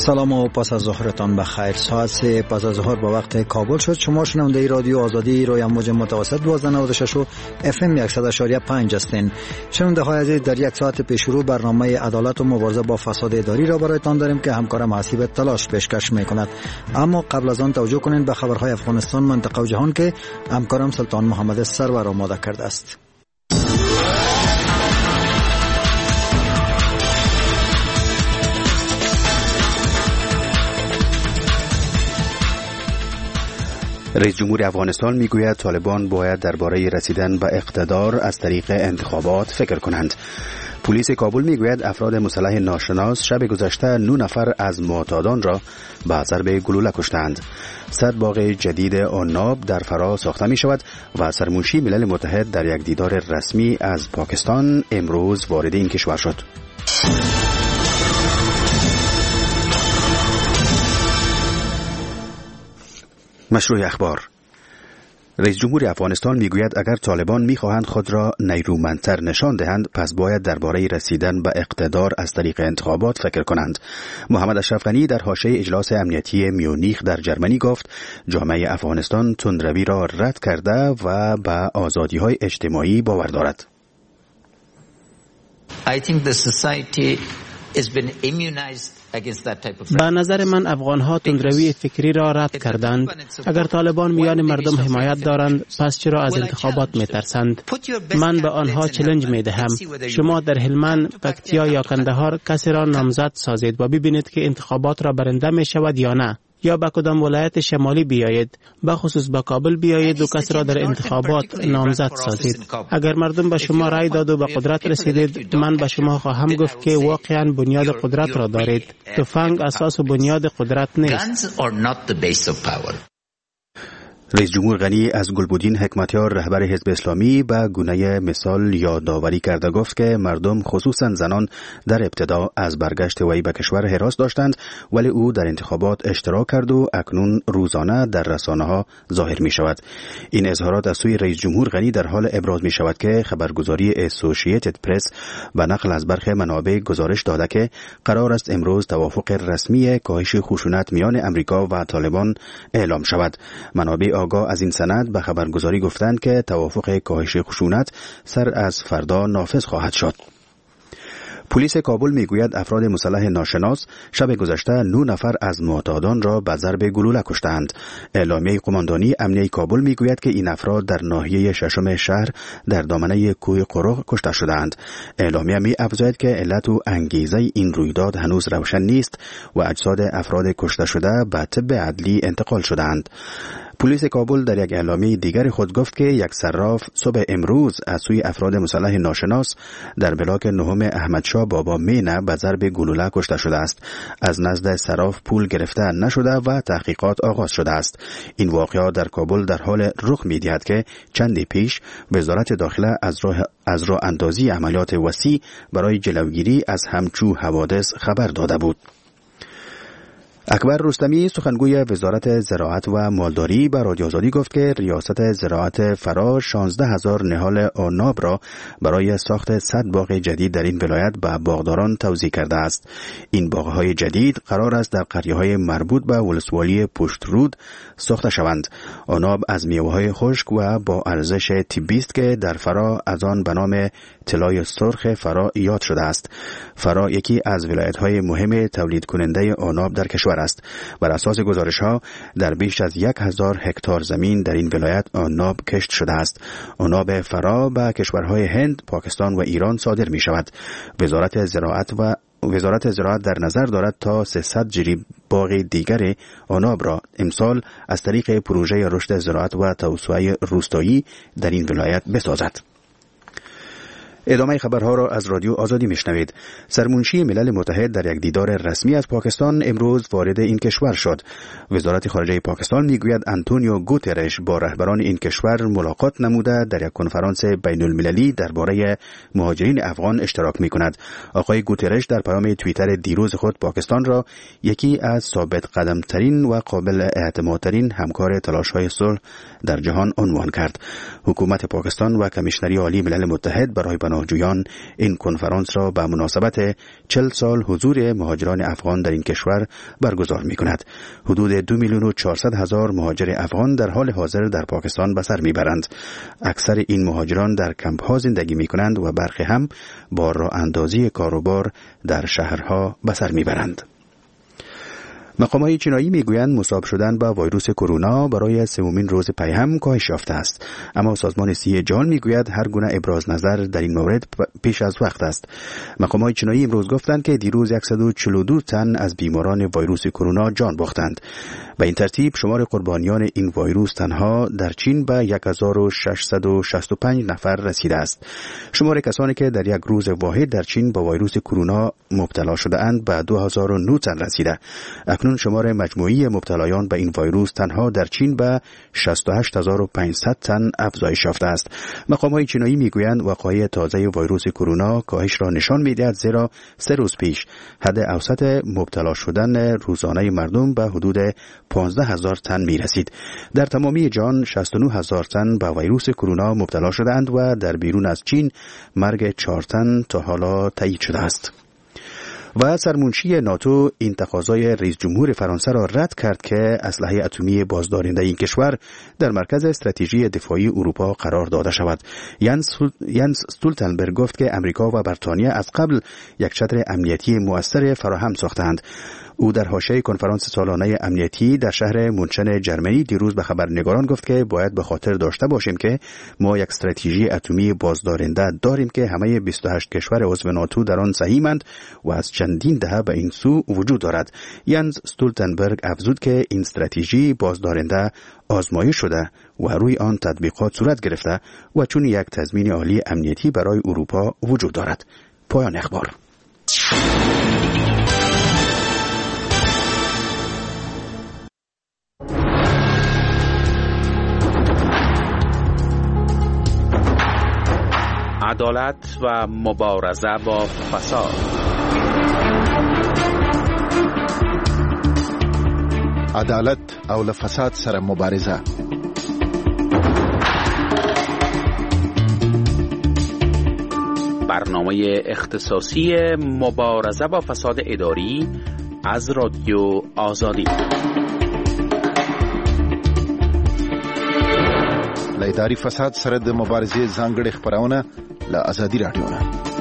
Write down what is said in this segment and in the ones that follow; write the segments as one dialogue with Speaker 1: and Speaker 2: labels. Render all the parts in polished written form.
Speaker 1: سلام و پس از ظهرتان بخیر. ساعت 3 پس از ظهر به وقت کابل شد. شما شنونده رادیو آزادی روی موج متوسط 1296 و FM 100.5 هستین. شنونده های عزیز، در یک ساعت پیش رو برنامه عدالت و مبارزه با فساد اداری را برایتان داریم که همکارم حسیب تلاش پیشکش میکند. اما قبل از آن توجه کنین به خبرهای افغانستان، منطقه و جهان که همکارم سلطان محمد سرور آماده کرده است.
Speaker 2: رئیس جمهور افغانستان میگوید طالبان باید درباره رسیدن به اقتدار از طریق انتخابات فکر کنند. پلیس کابل میگوید افراد مسلح ناشناس شب گذشته 9 نفر از معتادان را به ضرب گلوله کشتند. 100 باغ جدید عناب در فرا ساخته می شود و سرمنشی ملل متحد در یک دیدار رسمی از پاکستان امروز وارد این کشور شد. مشروع اخبار. رئیس جمهور افغانستان میگوید اگر طالبان میخواهند خود را نیرومندتر نشان دهند پس باید درباره رسیدن به اقتدار از طریق انتخابات فکر کنند. محمد اشرف غنی در حاشیه اجلاس امنیتی میونیخ در جرمنی گفت جامعه افغانستان تندروی را رد کرده و به آزادی‌های اجتماعی باور دارد.
Speaker 3: I think the society has been immunized.
Speaker 4: به نظر من افغانها تندروی فکری را رد کردند. اگر طالبان میان مردم حمایت دارند پس چرا از انتخابات میترسند؟ من به آنها چالش میدهم شما در هلمند، پکتیا یا کندهار کسی را نامزد سازید و ببینید که انتخابات را برنده می شود یا نه، یا به کدام ولایت شمالی بیایید، به خصوص به کابل بیایید و کسی را در انتخابات نامزد سازید. اگر مردم به شما رای داد و به قدرت رسیدید، من به شما خواهم گفت که واقعا بنیاد قدرت را دارید. تفنگ اساس و بنیاد قدرت نیست.
Speaker 2: رئیس جمهور غنی از گلبودین حکمتیار رهبر حزب اسلامی به گونه مثال یادآوری کرده گفت که مردم خصوصا زنان در ابتدا از برگشت وی به کشور هراس داشتند، ولی او در انتخابات اشتراک کرد و اکنون روزانه در رسانه‌ها ظاهر می شود. این اظهارات از سوی رئیس جمهور غنی در حال ابراز می شود که خبرگزاری اسوسییتد پرس به نقل از برخی منابع گزارش داده که قرار است امروز توافق رسمی کاهش خشونت میان امریکا و طالبان اعلام شود. منابع آگاه از این سند به خبرگزاری گفتند که توافق کاهش خشونت سر از فردا نافذ خواهد شد. پلیس کابل میگوید افراد مسلح ناشناس شب گذشته 9 نفر از معتادان را به ضرب گلوله کشتند. اعلامیه قماندانی امنیه کابل میگوید که این افراد در ناحیه ششم شهر در دامنه کوه قرق کشته شدند. اعلامیه می افزاید که علت و انگیزه این رویداد هنوز روشن نیست و اجساد افراد کشته شده به طب عدلی انتقال شدند. پلیس کابل در یک اعلامیه دیگر خود گفت که یک صراف صبح امروز از سوی افراد مسلح ناشناس در بلاک 9 احمدشاه بابا مینه به ضرب گلوله کشته شده است. از نزد صراف پول گرفته نشده و تحقیقات آغاز شده است. این واقعه در کابل در حال رخ می‌دهد که چندی پیش وزارت داخله از راه اندازی عملیات وسیع برای جلوگیری از همچو حوادث خبر داده بود. اکبر رستمی سخنگوی وزارت زراعت و مالداری به رادیو آزادی گفت که ریاست زراعت فرا 16,000 نهال عناب را برای ساخت 100 باغ جدید در این ولایت به باغداران توزیع کرده است. این باغ‌های جدید قرار است در قریه‌های مربوط به ولسوالی پشترود ساخته شوند. عناب از میوه‌های خشک و با ارزش طبی است که در فرا از آن به نام طلای سرخ فرا یاد شده است. فرا یکی از ولایت‌های مهم تولید کننده عناب در کشور است. بر اساس گزارش‌ها در بیش از 1000 هکتار زمین در این ولایت عناب کشت شده است. عناب فرا به کشورهای هند، پاکستان و ایران صادر می‌شود. وزارت زراعت در نظر دارد تا 300 جریب باغ دیگر عناب را امسال از طریق پروژه رشد زراعت و توسعه روستایی در این ولایت بسازد. ادامه خبرها را از رادیو آزادی میشنوید. سرمنشی ملل متحد در یک دیدار رسمی از پاکستان امروز وارد این کشور شد. وزارت خارجه پاکستان میگوید آنتونیو گوترش با رهبران این کشور ملاقات نموده در یک کنفرانس بین المللی درباره مهاجرین افغان اشتراک میکند. آقای گوترش در پیام توییتر دیروز خود پاکستان را یکی از ثابت قدم ترین و قابل اعتماد ترین همکار تلاش‌های صلح در جهان عنوان کرد. حکومت پاکستان و کمیشنری عالی ملل متحد برای پناهجویان این کنفرانس را به مناسبت 40 سال حضور مهاجران افغان در این کشور برگزار می‌کند. حدود 2,400,000 مهاجر افغان در حال حاضر در پاکستان به سر می‌برند. اکثر این مهاجران در کمپ‌ها زندگی می‌کنند و برخی هم با راه اندازی کاروبار در شهرها به سر می‌برند. مقام‌های چینایی میگویند مصاب شدن با ویروس کرونا برای سومین روز پی هم کاهش یافته است، اما سازمان صحت جهان میگوید هر گونه ابراز نظر در این مورد پیش از وقت است. مقام‌های چینایی امروز گفتند که دیروز 142 تن از بیماران ویروس کرونا جان باختند. به این ترتیب شمار قربانیان این ویروس تنها در چین به 1665 نفر رسیده است. شمار کسانی که در یک روز واحد در چین با ویروس کرونا مبتلا شده اند به 2009 تن رسیده. اکنون شمار مجموعی مبتلایان به این ویروس تنها در چین به 68500 تن افزایش یافته است. مقام‌های چینایی میگویند وقایع تازه ویروس کرونا کاهش را نشان می‌دهد، زیرا 3 روز پیش حد اوسط مبتلا شدن روزانه مردم به حدود 15000 تن می‌رسید. در تمامی جهان 69000 تن به ویروس کرونا مبتلا شدند و در بیرون از چین مرگ 4 تن تا حالا تایید شده است. و سرمنشی ناتو این تقاضای رئیس جمهور فرانسه را رد کرد که اسلحه اتمی بازدارنده این کشور در مرکز استراتژی دفاعی اروپا قرار داده شود. ینس استولتنبرگ گفت که امریکا و بریتانیا از قبل یک چتر امنیتی مؤثر فراهم ساختند. او در حاشیه کنفرانس سالانه امنیتی در شهر مونشن جرمنی دیروز به خبرنگاران گفت که باید به خاطر داشته باشیم که ما یک استراتژی اتمی بازدارنده داریم که همه 28 کشور عضو ناتو در آن سهیمند و از چندین دهه به این سو وجود دارد. ینس استولتنبرگ افزود که این استراتژی بازدارنده آزمایش شده و روی آن تطبیقات صورت گرفته و چون یک تضمین عالی امنیتی برای اروپا وجود دارد. پایان اخبار.
Speaker 5: عدالت و مبارزه با فساد.
Speaker 6: عدالت او له فساد سره مبارزه.
Speaker 5: برنامه اختصاصی مبارزه با فساد اداری از رادیو آزادی.
Speaker 6: له اداري فساد سره د مبارزې ځانګړې خبرونه له آزادي رادیو نه.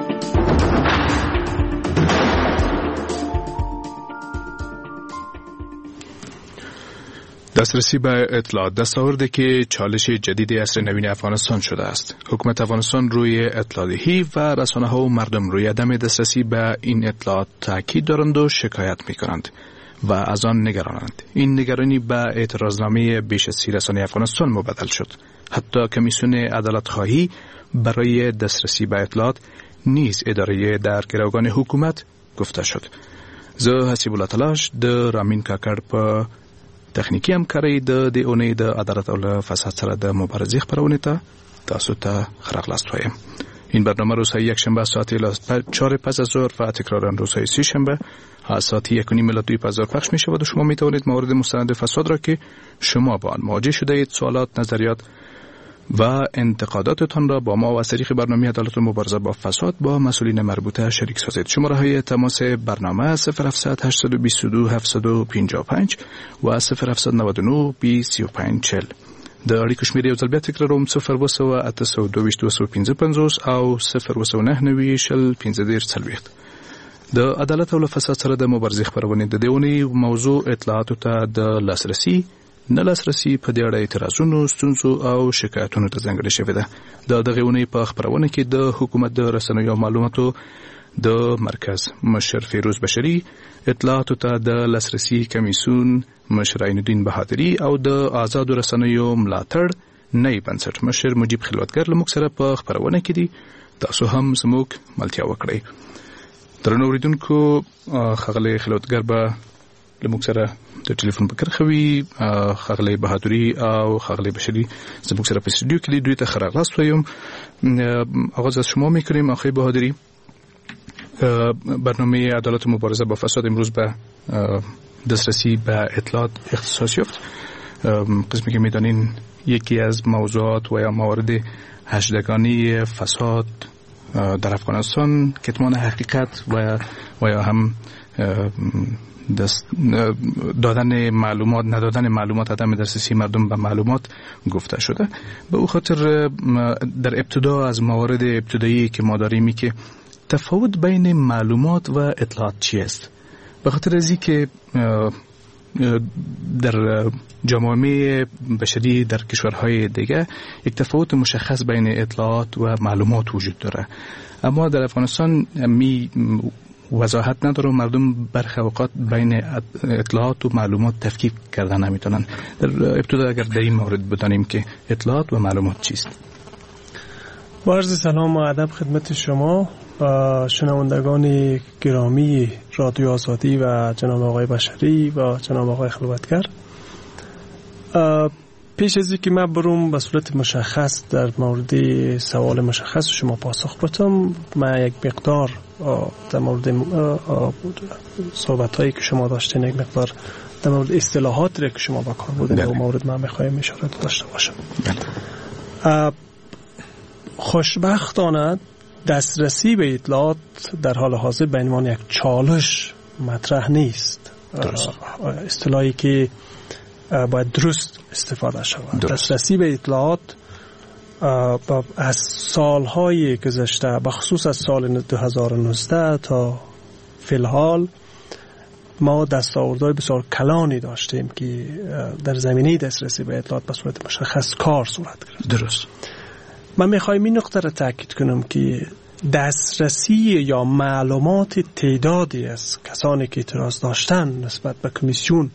Speaker 7: دسترسی به اطلاعات دستاورد که چالش جدید عصر نوین افغانستان شده است. حکومت افغانستان روی اطلاع‌دهی و رسانه‌ها و مردم روی عدم دسترسی به این اطلاعات تاکید دارند و شکایت می‌کنند و از آن نگرانند. این نگرانی به اعتراضنامه بیش از 30 رسانه افغانستان مبدل شد. حتی کمیسیون عدالت خواهی برای دسترسی به اطلاعات نیز اداره در گروگان حکومت گفته شد. زه حسیب الله تلاش د رامین کاکړ په تخنیکی همکاري د اونۍ د عدالت او فساد سره د مبارزې خبرونه ته تاسو ته خراغلاست وایم. این برنامه روزهای یکشنبه ساعت 4 پس از ظهر و تکرارا روزهای سه شنبه ساعت 1:30 الی 2 پس از ظهر پخش می شود و شما می توانید موارد مستند فساد را که شما با آن مواجه شده اید، سوالات، نظریات و انتقاداتتان را با ما و از طریق برنامه عدالت و مبارزه با فساد با مسئولین مربوطه شریک سازید. شماره‌های تماس برنامه 0700 822 755 و 0799 203540. د اړیکو شمېرې یو ځل بیا تکراروم 0 822 او 0 د عدالت او فساد سره د مبارزې خبرونه د دیونی موضوع اطلاعاتو ته د لاسرسي نه لاسرسي په دې اړه اعتراضونو، ستونزو او شکایتونو ته ځانګړې شوې ده. د دغه اونۍ په خبرونه کې د حکومت د رسنیو او معلوماتو د مرکز مشر فیروز بشری، اطلاعاتو ته د لاسرسي کمیسیون مشر عینالدین بهادری او د آزادو رسنیو ملاتړ نئی بنسټ مشر مجیب خلوتګر له موږ سره په خبرونه کې دي. تاسو هم زموږ ملتیا وکړئ. درنو اوریدونکو، ښاغلی خلوتګر به له موږ سره د ټلیفون په کرښه وي. ښاغلی بهادري او ښاغلی بشري زموږ سره په استودیو کې دي. دوی ته ښه راغلاست وایم. آغاز از شما میکنیم آقای بهادری. برنامه عدالت و مبارزه با فساد امروز به دسترسی به اطلاعات اختصاص یافت. قسمی که میدانین یکی از موضوعات و یا موارد هشدگانی فساد در افغانستان کتمان حقیقت و یا هم دادن معلومات، ندادن معلومات، عدم دسترسی مردم به معلومات گفته شده. به او خاطر در ابتدا از موارد ابتدایی که ما داریم که تفاوت بین معلومات و اطلاعات چی است؟ به خاطر از که در جامعه بشری در کشورهای دیگه یک تفاوت مشخص بین اطلاعات و معلومات وجود داره، اما در افغانستان می وضاحت نداره و مردم برخی اوقات بین اطلاعات و معلومات تفکیک کردن نمیتونن. در ابتدا اگر در این مورد بدانیم که اطلاعات و معلومات چیست.
Speaker 8: با عرض سلام و ادب خدمت شما و شنوندگان گرامی رادیو آزادی و جناب آقای بشری و جناب آقای خلوتگر. پیش از اینکه من بروم به صورت مشخص در مورد سوال مشخص شما پاسخ بدم، من یک مقدار در مورد صحبت‌هایی که شما داشتین یک مقدار در مورد اصطلاحات که شما با کار بودین در مورد من می‌خوایم اشاره داشته باشم. خوشبختانه دسترسی به اطلاعات در حال حاضر به عنوان یک چالش مطرح نیست. اصطلاحی که باید درست استفاده شود. دسترسی به اطلاعات از سالهای گذشته بخصوص از سال 2019 تا فی الحال ما دستاوردهای بسیار کلانی داشتیم که در زمینه دسترسی به اطلاعات به صورت مشخص کار صورت گرفت.
Speaker 7: درست.
Speaker 8: من میخوایم این نقطه را تاکید کنم که دسترسی یا معلومات تعدادی از کسانی که اعتراض داشتن نسبت به کمیسیون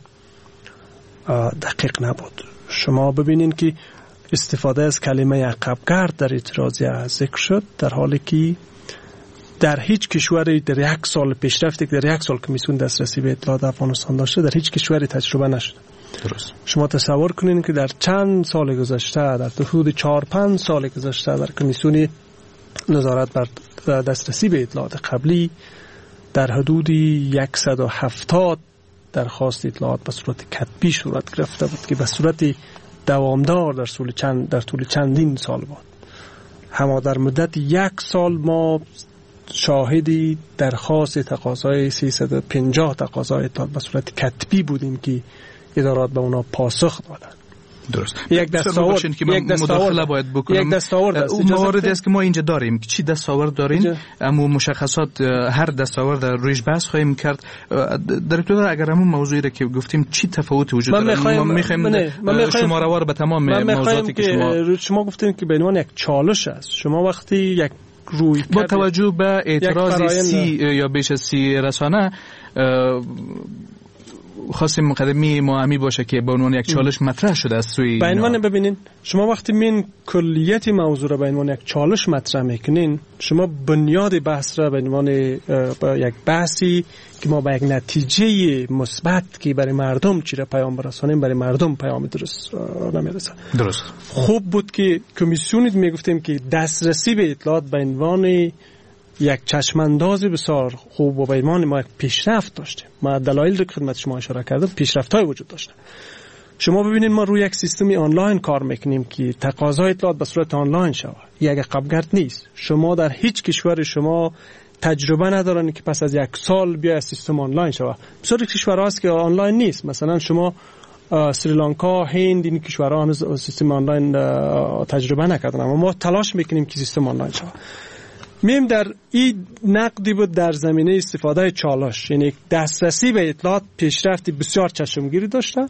Speaker 8: دقیق نبود. شما ببینید که استفاده از کلمه عقبگرد در اعتراضی ذکر شد، در حالی که در هیچ کشوری در یک سال پیشرفتی که در یک سال کمیسیون دسترسی به اطلاعات افغانستان داشته در هیچ کشوری تجربه نشده.
Speaker 7: درست.
Speaker 8: شما تصور کنید که در چند سال گذشته، در حدود 4-5 سال گذشته در کمیسیون نظارت بر دسترسی به اطلاعات قبلی در حدود 170 درخواست اطلاعات به صورت کتبی صورت گرفته بود که به صورت دوامدار در طول چندین سال بود. اما در مدت یک سال ما شاهدی درخواست تقاضای 350 تقاضای اطلاعات به صورت کتبی بودیم که ادارات به اونا پاسخ دادن.
Speaker 7: درست.
Speaker 8: یک دستاورد
Speaker 7: که مداخله باید بکنم.
Speaker 8: یک دستاورد است.
Speaker 7: مواردی است که ما اینجا داریم. چی دستاورد داریم؟ اما مشخصات هر دستاورد رویش بحث خواهیم کرد. در ابتدا اگر همون موضوعی را که گفتیم چی تفاوتی وجود داره؟ ما می‌خوایم شماره‌وار به تمام موضوعاتی که شما
Speaker 8: گفتین که به عنوان یک چالش است. شما وقتی یک روی
Speaker 7: با توجه به اعتراض 30 یا بیش از 30 رسانه خواستیم مقدمی مهمی باشه که به عنوان یک چالش مطرح شده است سوی
Speaker 8: به عنوان ببینین شما وقتی من کلیت موضوع را به عنوان یک چالش مطرح میکنین، شما بنیاد بحث را به عنوان یک بحثی که ما به یک نتیجه مثبت که برای مردم چیره پیام برسانیم، برای مردم پیام درست نمیرسه.
Speaker 7: درست.
Speaker 8: خوب بود که کمیسیونی میگفتیم که دسترسی به اطلاعات به عنوان یک چشمانداز بسیار خوب و به عنوان ما یک پیشرفت داشتیم. ما دلایل رو خدمت شما اشاره کردم، پیشرفت‌های وجود داشته. شما ببینید ما روی یک سیستمی آنلاین کار میکنیم که تقاضای اطلاعات به صورت آنلاین شود. یک عقبگرد نیست. شما در هیچ کشور شما تجربه ندارن که پس از یک سال بیا سیستم آنلاین شود. بسیاری کشورها هست که آنلاین نیست. مثلا شما سریلانکا، هند، این کشورها هنوز سیستم آنلاین تجربه نکردن، اما ما تلاش میکنیم که سیستم آنلاین شود. میم در این نقدی بود در زمینه استفاده چالش، یعنی دسترسی به اطلاعات پیشرفتی بسیار چشمگیری داشته.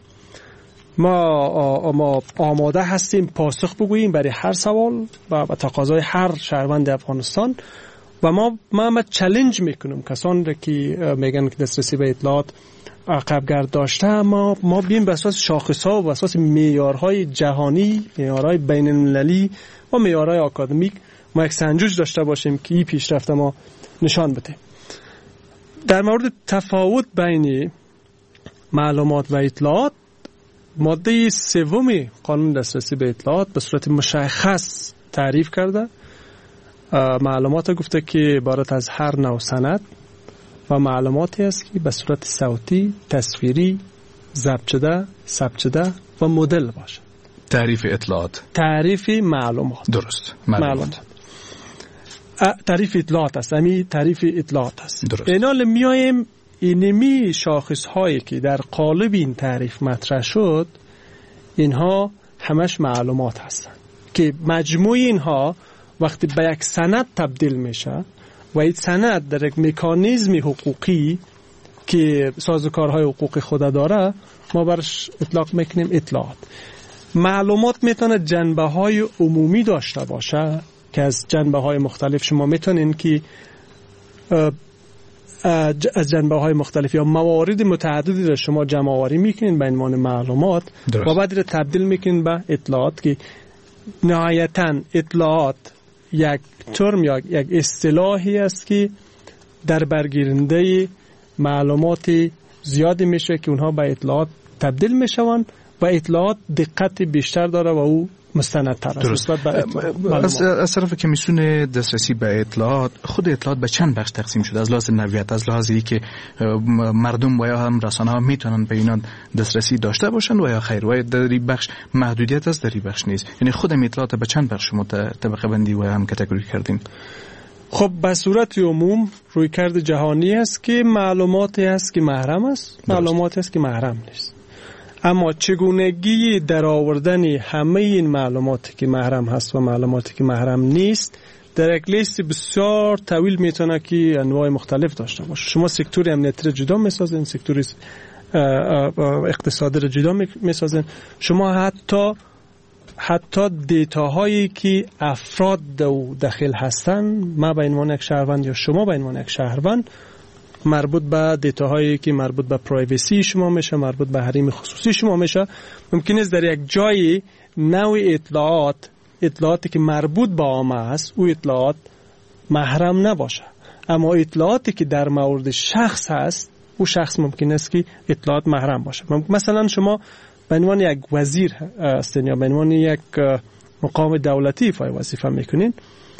Speaker 8: ما آماده هستیم پاسخ بگوییم برای هر سوال و تقاضای هر شهروند افغانستان و ما چالش میکنم کسانی را که میگن که دسترسی به اطلاعات عقبگرد داشته، ما بیم به اساس شاخص‌ها و به اساس معیارهای جهانی، معیارهای بین‌المللی و معیارهای آکادمیک ما یک سنجش داشته باشیم که این پیشرفت ما نشان بده. در مورد تفاوت بین معلومات و اطلاعات، ماده 3 قانون دسترسی به اطلاعات به صورت مشخص تعریف کرده. معلومات گفته که عبارت از هر نوع سند و معلوماتی است که به صورت صوتی، تصویری، ضبط شده، ثبت شده و مدل باشه.
Speaker 7: تعریف اطلاعات،
Speaker 8: تعریف معلومات.
Speaker 7: درست.
Speaker 8: معلومات. تعریف اطلاعات است. همین تعریف اطلاعات است. اینال میایم اینمی شاخص هایی که در قالب این تعریف مطرح شد، اینها همش معلومات هستند که مجموع اینها وقتی به یک سند تبدیل میشه و این سند در یک مکانیزم حقوقی که سازوکارهای حقوقی خود داره، ما برش اطلاق میکنیم اطلاعات. معلومات میتونه جنبه های عمومی داشته باشه که از جنبه های مختلف شما میتونین که از جنبه های مختلف یا موارد متعددی را شما جمع آوری میکنین به عنوان معلومات و بعد را تبدیل میکنین به اطلاعات که نهایتاً اطلاعات یک ترم یا یک اصطلاحی است که در برگیرنده معلومات زیادی میشه که اونها به اطلاعات تبدیل میشوند و اطلاعات دقت بیشتر داره و او مستندتر است.
Speaker 7: از طرف کمیسیون دسترسی به اطلاعات، خود اطلاعات به چند بخش تقسیم شده از لحاظ نوعیت، از لحاظ اینکه مردم و یا هم رسانه ها میتونن به اینا دسترسی داشته باشن و یا خیر، و در این بخش محدودیت است، در این بخش نیست. یعنی خود اطلاعات به چند بخش شما طبقه بندی و هم کاتگوری کردین؟
Speaker 8: خب به صورت عموم رویکرد جهانی است که معلوماتی است که محرم است، معلوماتی است که محرم نیست. اما چگونگی در آوردن همه این معلوماتی که محرم هست و معلوماتی که محرم نیست در یک لیست بسیار طویل میتونه که انواع مختلف داشته باشه. شما سکتور امنیتی را جدا میسازین، سکتور اقتصادی را جدا میسازین، شما حتی دیتاهایی که افراد داخل هستن، ما به عنوان یک شهروند یا شما به عنوان یک شهروند، مربوط به دیتاهایی که مربوط به پرایوسی شما میشه، مربوط به حریم خصوصی شما میشه، ممکن است در یک جایی نوع اطلاعاتی که مربوط به عامه است او اطلاعات محرم نباشه، اما اطلاعاتی که در مورد شخص هست او شخص ممکن است که اطلاعات محرم باشه. مثلا شما به عنوان یک وزیر هستین یا به عنوان یک مقام دولتی ایفای وظیفه میکنین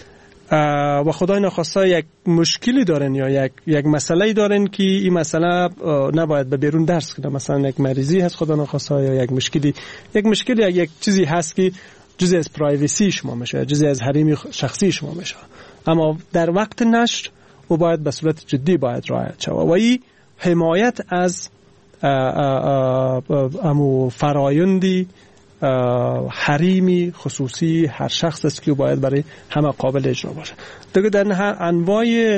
Speaker 8: و خدای نخواسته یک مشکلی دارن یا یک مسئله دارن که این مسئله نباید به بیرون درس کنه، مثلا یک مریضی هست خدا نخواسته یا یک مشکلی یک چیزی هست که جزء از پرایوسی شما میشه، جزء از حریم شخصی شما میشه، اما در وقت نشر او باید به صورت جدی باید رعایت شود و این حمایت از امو فرایندی حریمی خصوصی هر شخص است که باید برای همه قابل اجرا باشه. دیگه در هر انواع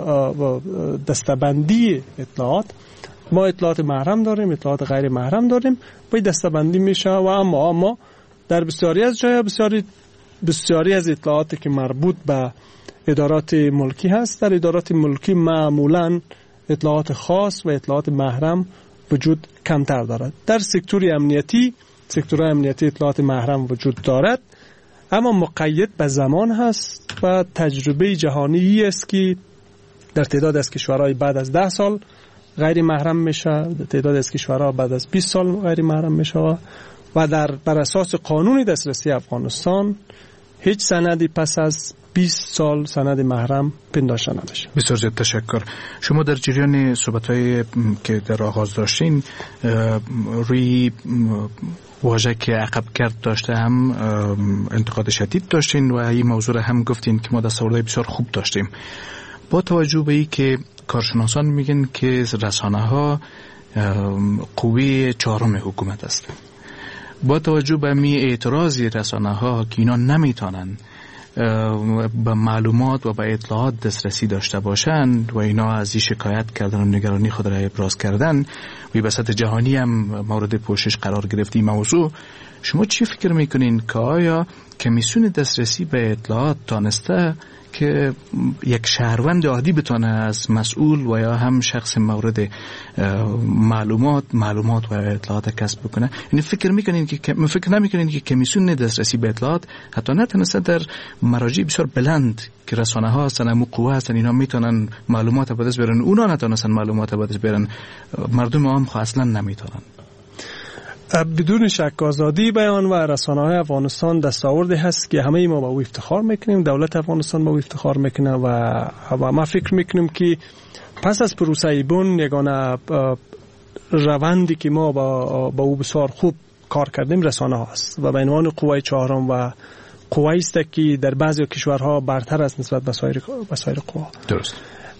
Speaker 8: دستبندی اطلاعات ما اطلاعات محرم داریم، اطلاعات غیر محرم داریم، باید دستبندی میشه و اما در بسیاری از جای بسیاری از اطلاعاتی که مربوط به ادارات ملکی هست، در ادارات ملکی معمولاً اطلاعات خاص و اطلاعات محرم وجود کمتر دارد. در سکتور امنیتی اطلاعات محرم وجود دارد، اما مقید به زمان هست و تجربه جهانی است که در تعداد از کشورهای بعد از 10 سال غیر محرم میشه، در تعداد از کشورها بعد از 20 سال غیر محرم میشه و بر اساس قانون دسترسی افغانستان هیچ سندی پس از 20 سال سند محرم پنداشته نمیشه.
Speaker 7: بسیار زیاد تشکر. شما در جریان صحبت‌های که در آغاز داشتین روی واژه که عقب کرد داشته هم انتقاد شدید داشتین و این موضوع هم گفتین که ما دستاوردهای بسیار خوب داشتیم. با توجه به این که کارشناسان میگن که رسانه‌ها قوه چهارم حکومت است، با توجه به می اعتراضی رسانه‌ها که اینا نمیتونن به معلومات و به اطلاعات دسترسی داشته باشند و اینا از این شکایت کردن و نگرانی خود را ابراز کردن و به سطح جهانی هم مورد پوشش قرار گرفت این موضوع، شما چی فکر میکنین که آیا کمیسیون دسترسی به اطلاعات تانسته که یک شهروند عادی بتونه از مسئول و یا هم شخص مورد معلومات و اطلاعات کسب بکنه؟ یعنی فکر نمیکنین که کمیسیون دسترسی به اطلاعات حتی نتونسته در مراجع بسیار بلند که رسانه ها هستن، همون قوه هستن، اینا میتونن معلومات به دست بیارن، اونا نتونستن معلومات به دست بیارن، مردم عام اصلا نمیتونن؟
Speaker 8: بدون شک آزادی بیان و رسانه‌های افغانستان دستاوردی هست که همه ما با او افتخار میکنیم، دولت افغانستان با او افتخار میکنه و ما فکر میکنیم که پس از پروسه بن یگانه روندی که ما با او بسیار خوب کار کردیم رسانه هست و به عنوان قوه چهارم و قوایی است که در بعضی کشورها برتر است نسبت به سایر قوا.
Speaker 7: درست.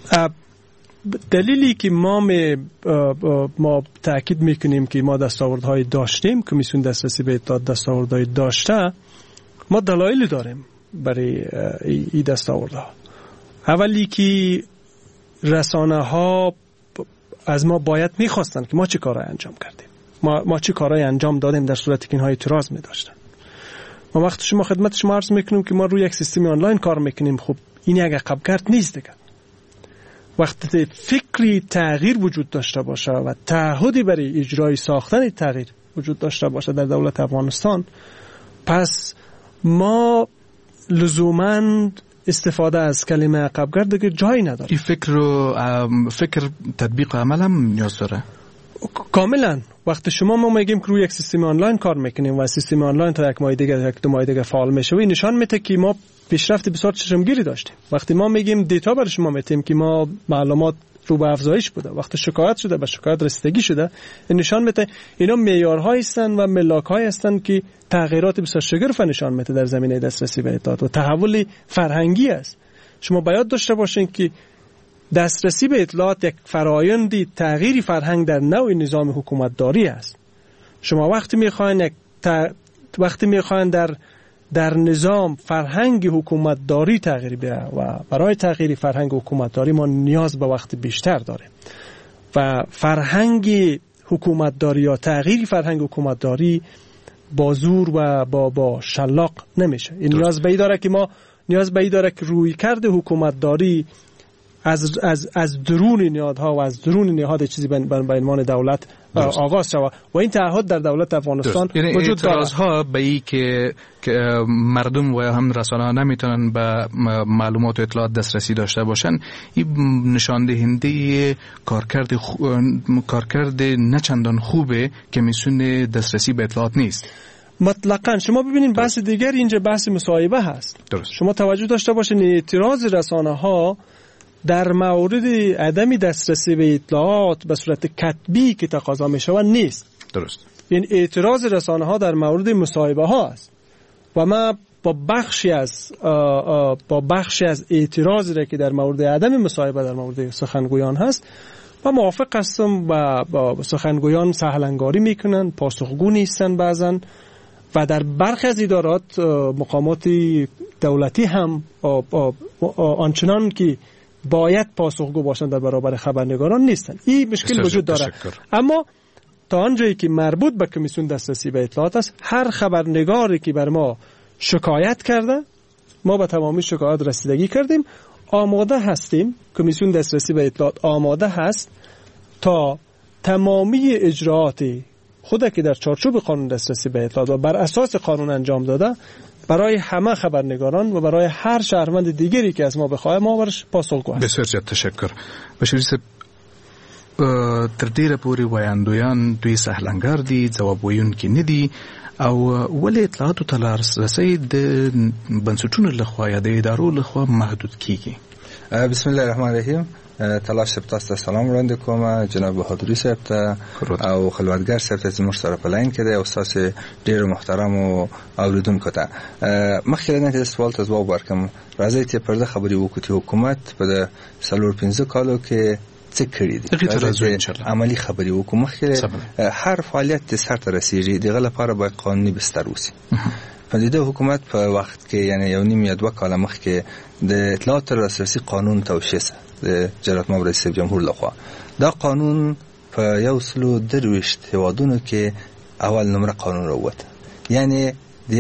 Speaker 8: دلیلی که ما تاکید میکنیم که ما دستاوردهای داشتیم، کمیسیون دسترسی به اطلاعات دستاوردهای داشته، ما دلایلی داریم برای این دستاوردها. اولی که رسانه ها از ما باید میخواستن که ما چه کارهای انجام کردیم، ما چه کارهای انجام دادیم در صورتی که اینها اعتراض میداشتن. ما وقت شما خدمت شما عرض میکنیم که ما روی یک سیستم آنلاین کار میکنیم، خب این یک عقب گرد نیست دیگه. وقتی فکری تغییر وجود داشته باشه و تعهدی برای اجرای ساختن تغییر وجود داشته باشه در دولت افغانستان، پس ما لزوماً استفاده از کلمه عقب گرد دیگه جایی نداره. این
Speaker 7: فکر تطبیق عمل هم نیاز داره.
Speaker 8: کاملا. وقتی ما میگیم که روی یک سیستم آنلاین کار میکنیم و سیستم آنلاین تا یک ماه دیگه یک دو ماه دیگه فعال میشه، و این نشان میده که ما پیشرفت بسیار چشمگیری داشتیم. وقتی ما میگیم دیتا برای شما میتیم که ما معلومات رو به افزایش بوده، وقتی شکایت شده به شکایت رسیدگی شده، این نشان میده اینا معیارهایی هستند و ملاک‌هایی هستند که تغییرات بسیار شگرف نشان میده در زمینه دسترسی به اطلاعات و تحول فرهنگی است. شما باید داشته باشین که دسترسی به اطلاعات یک فرآیندی تغییری فرهنگ در نوع نظام حکومتداری است. شما وقتی میخواین در نظام فرهنگ حکومتداری تغییر بیاره و برای تغییر فرهنگ حکومتداری ما نیاز به وقت بیشتر داریم و فرهنگ حکومتداری یا تغییر فرهنگ حکومتداری با زور و با شلاق نمیشه. این نیاز به ای داره که روی کرده حکومتداری از درون نهادها و از درون نهاد چیزی به عنوان دولت آغاز شود و این تعهد در دولت افغانستان وجود دارد.
Speaker 7: اعتراضها به این که مردم و هم رسانه ها نمیتونن به معلومات و اطلاعات دسترسی داشته باشن، این نشان دهنده کارکرد نه چندان خوبه که میسون دسترسی به اطلاعات نیست.
Speaker 8: مطلقاً. شما ببینید بحث دیگر اینجا بحث مصاحبه هست.
Speaker 7: درست.
Speaker 8: شما توجه داشته باشین اعتراض رسانه ها در مورد عدم دسترسی به اطلاعات به صورت کتبی که تقاضا می شود نیست.
Speaker 7: درست.
Speaker 8: این اعتراض رسانه ها در مورد مصاحبه ها است و ما با بخشی از اعتراضی را که در مورد عدم مصاحبه در مورد سخنگویان هست و موافق هستم. با سخنگویان سهلنگاری میکنن، پاسخگو نیستن بعضن و در برخی از ادارات مقامات دولتی هم آنچنان که باید پاسخگو باشن در برابر خبرنگاران نیستن. این مشکل وجود داره. اما تا آنجایی که مربوط به کمیسیون دسترسی به اطلاعات است، هر خبرنگاری که بر ما شکایت کرده، ما به تمامی شکایات رسیدگی کردیم. آماده هستیم، کمیسیون دسترسی به اطلاعات آماده هست تا تمامی اجراعات خود که در چارچوب قانون دسترسی به اطلاعات و بر اساس قانون انجام داده برای همه خبرنگاران و برای هر شهروند دیگری که از ما بخواه ما برش پاسخگو هست.
Speaker 7: بسیار زیاد تشکر. بشیری صاحب، تر ډیره پورې ویاندویان دوی سهلنګار دي، ځواب ویونکي نه دي او ولې اطلاعاتو ته لاسرسی د بنسټونو لخوا یا د ادارو لخوا محدود کیږي؟
Speaker 9: بسم الله الرحمن الرحیم. تلاش صاحب تاسو ته سلام وړاندې کوم، جناب بهادري صاحب ته او خلوتګر صاحب ته زموږ سره په لاین کې دی او تاسو ډیر محترم او اوریدونکو ته مخکې نه د سوال ته ځواب ورکوم. راځي چې پرده خبري وکړو حکومت په 4-5 کالو کې څه کړی دي، عملی خبري وکړو. مخکې هر فعالیت د سر ته رسیږي، دغه لپاره باید قانوني بستر وسی. په دې حکومت په وخت کې یعنی یو نیم یا 2 کال مخکې د اطلاعات لاسرسي قانون توشیح د جلالت مامور رئیس جمهور لخوا دا قانون په 123 هیوادونو کې اول نمره قانون راووت. یعنی د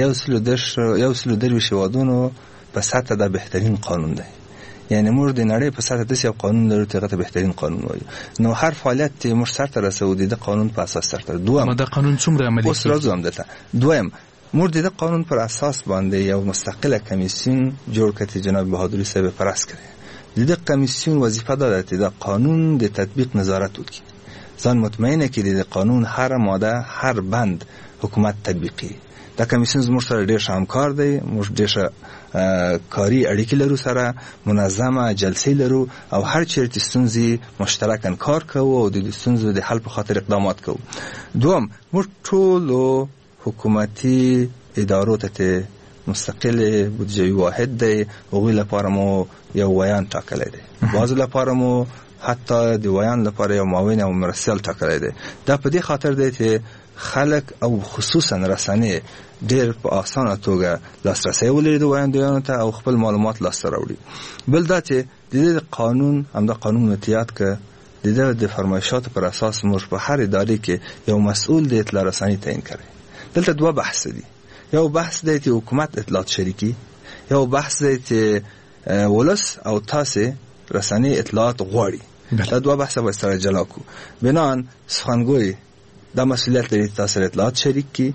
Speaker 9: 123 هیوادونو په سطح د بهترین قانون دی. یعنی موږ د نړۍ په سطح د یو قانون لرو چې هغه بهترین قانون وایي. نو هر فعالیت چې موږ سره تر رسو د قانون په اساس سره دوه
Speaker 7: د قانون څومره عملي
Speaker 9: اوس راځم دته دویم موږ د قانون پر اساس باندې یو مستقله کمیسیون جوړ کړي جناب بهادري صاحب پرس کړي. د کمیسیون وظیفه ده چې د قانون د تطبیق نظارت وکړي، ځان مطمئنه کړي د قانون هر ماده هر بند حکومت تطبیقي. دا کمیسیون زموږ سره ډېر همکار دی، موږ ډېر کاری اړیکې لرو سره، منظمه جلسې لرو او هر چیرته ستونزې مشترکاً کار کوو او د ستونزو د حل په خاطر اقدامات کوو. دوم موږ ټول حکومتي ادارو ته مستقل بودجه واحد دی هغوی لپاره مو یو ویان ټاکلی دی بعضو لپاره مو حتی د ویان لپاره یو معاون او مرستیال ټاکلی دی دا په دې خاطر دی چې خلک او خصوصا رسنۍ ډېر په اسانه توګه لاسرسی ولري د ویاندویانو ته او خپل معلومات لاسته راوړي. بل دا چې د دې قانون همدا قانون متیات که د فرمایشاتو پر اساس موږ په هر ادارې کې یو مسؤل د اطلاع رسانی تعیین کړي. دلته دوه بحث دي. یو بحث دی چې حکومت اطلاعات شریکي، یو بحث دی چې ولس او تاسو رسنۍ اطلاعات غواړي. دا دوه بحثه به سره جلا کو. بنان سخنگوی دا مسئولیت لري تاسو اطلاعات شریک کی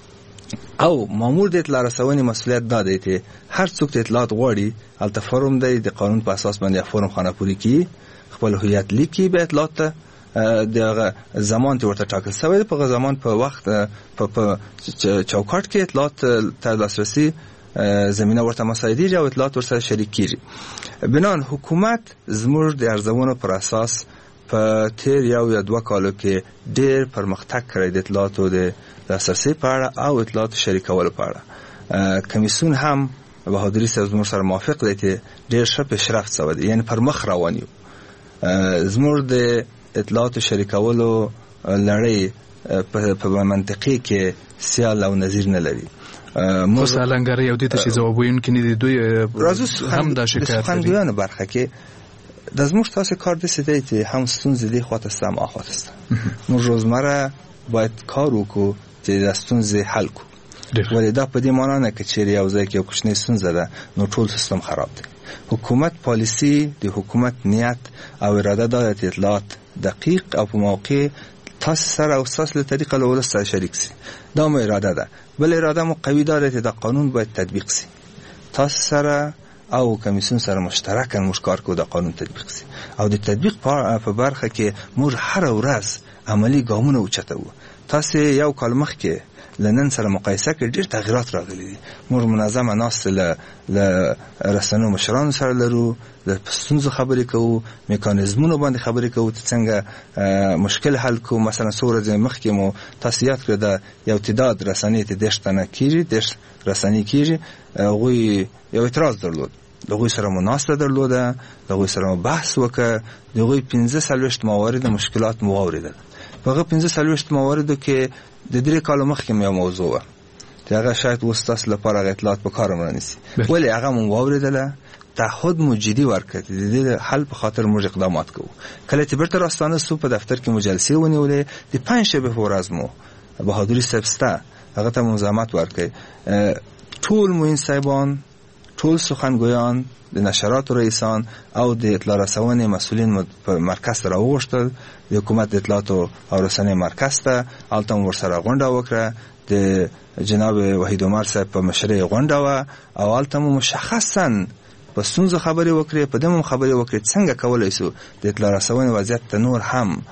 Speaker 9: او مامور د اطلاع رسونې مسئولیت دا دی چې هر څوک اطلاعات غواړي الته فورم دی د قانون په اساس باندې فورم خانه پوری کی خپل هویت لیکي به اطلاعات د زمان ته ورته ټاکل شوی په زمان په وخت په چوکاټ کې اطلاعات ته لاسرسي زمينه ورته مساعدي او اطلاعات ورسره شریک کیږي. بنان حکومت زموږ د ارزونو پر اساس په تیر یا 2 کالو کې ډېر پرمختګ کړی د اطلاعاتو د لاسرسي په اړه او اطلاعات شریکولو په اړه. کمیسیون هم بهادري صاحب زموږ سره موافق دی چې ډېر ښه پیشرفت شوی دی، یعنی پر مخ روان یو. زموږ د اطلاعاتو شریکولو لړۍ په منطقي کې سیال او نظیر نه لري.
Speaker 7: خو سالنګر یو دې ته چې ځواب ویونکي نه دي دوی هم دا شکایت
Speaker 9: لري. د برخه کې د زموږ تاسو کار د سیدی ته هم ستونزې دي خواته سم اخواته است. موږ روزمره باید کار وکړو چې د ستونزې حل کړو. ولی دا په دې معنی نه چې یو ځای کې یو کوچنی ستونزه ده نو ټول سیستم خراب دی. حکومت پالیسی د حکومت نیت او اراده دا د اطلاعات دقیق او په موقع تاسو سره او تاسو له طریقه له ولس سره شریک سي. دا مو اراده ده. بل اراده مو قوي ده چې د قانون باید تطبیق سي. تاسو سره او کمیسیون سره مشترکاً موږ کار کوو د قانون تطبیق سي او د تطبیق په برخه کې موږ هر ورځ عملی ګامونه اوچتو. تاسو یو کال مخکې لنن سره مقایسه کې ډېر تغیرات راغلي دي. موږ منظمه ناست له رسنیو مشرانو سره لرو، د ستونزو خبرې کوو، میکانیزمونو باندې خبرې کوو چې څنګه مشکل حل کوو. مثلا څو ورځې مخکې مو تاسو یاد کړئ د یو تعداد رسنۍ ته 10 تنه کیږي 10 رسنۍ کیږي هغوی یو اعتراض درلود. دغوی سره مناسبه درلوده، دغوی سره بحث وکړه، دغوی 15 موارد مشکلات مو واوریدل. په هغه 15 مواردو کې د 3 کالو مخکې یو موضوع و چې هغه شاید وستاس لپاره اطلاعات په کار مرنسي، ولی هغه مو واوریدله. تعهد مو جدي ورکړ د دې حل په خاطر موږ اقدامات کوو. کله چې برته راستانه سو په دفتر کې مجلسې ونیولې د 5 شنبه ورځ مو بهادري صاحب ستا هغه ته مزامات ورکړ. ټول موین صاحبان، ټول سخنگویان، د نشرات رئیسان او د اطلاع رسونې مسؤلین په مرکز را وغوښتل د حکومت اطلاعات او رسنۍ مرکز ته. هلته ورسره غونډه وکړه د جناب وحید عمر صاحب په مشرۍ غونډه و او هلته مشخصاً په ستونزو خبرې وکړې، په دې خبرې وکړې څنګه کولای شو د اطلاع رسونې وضعیت ته نور هم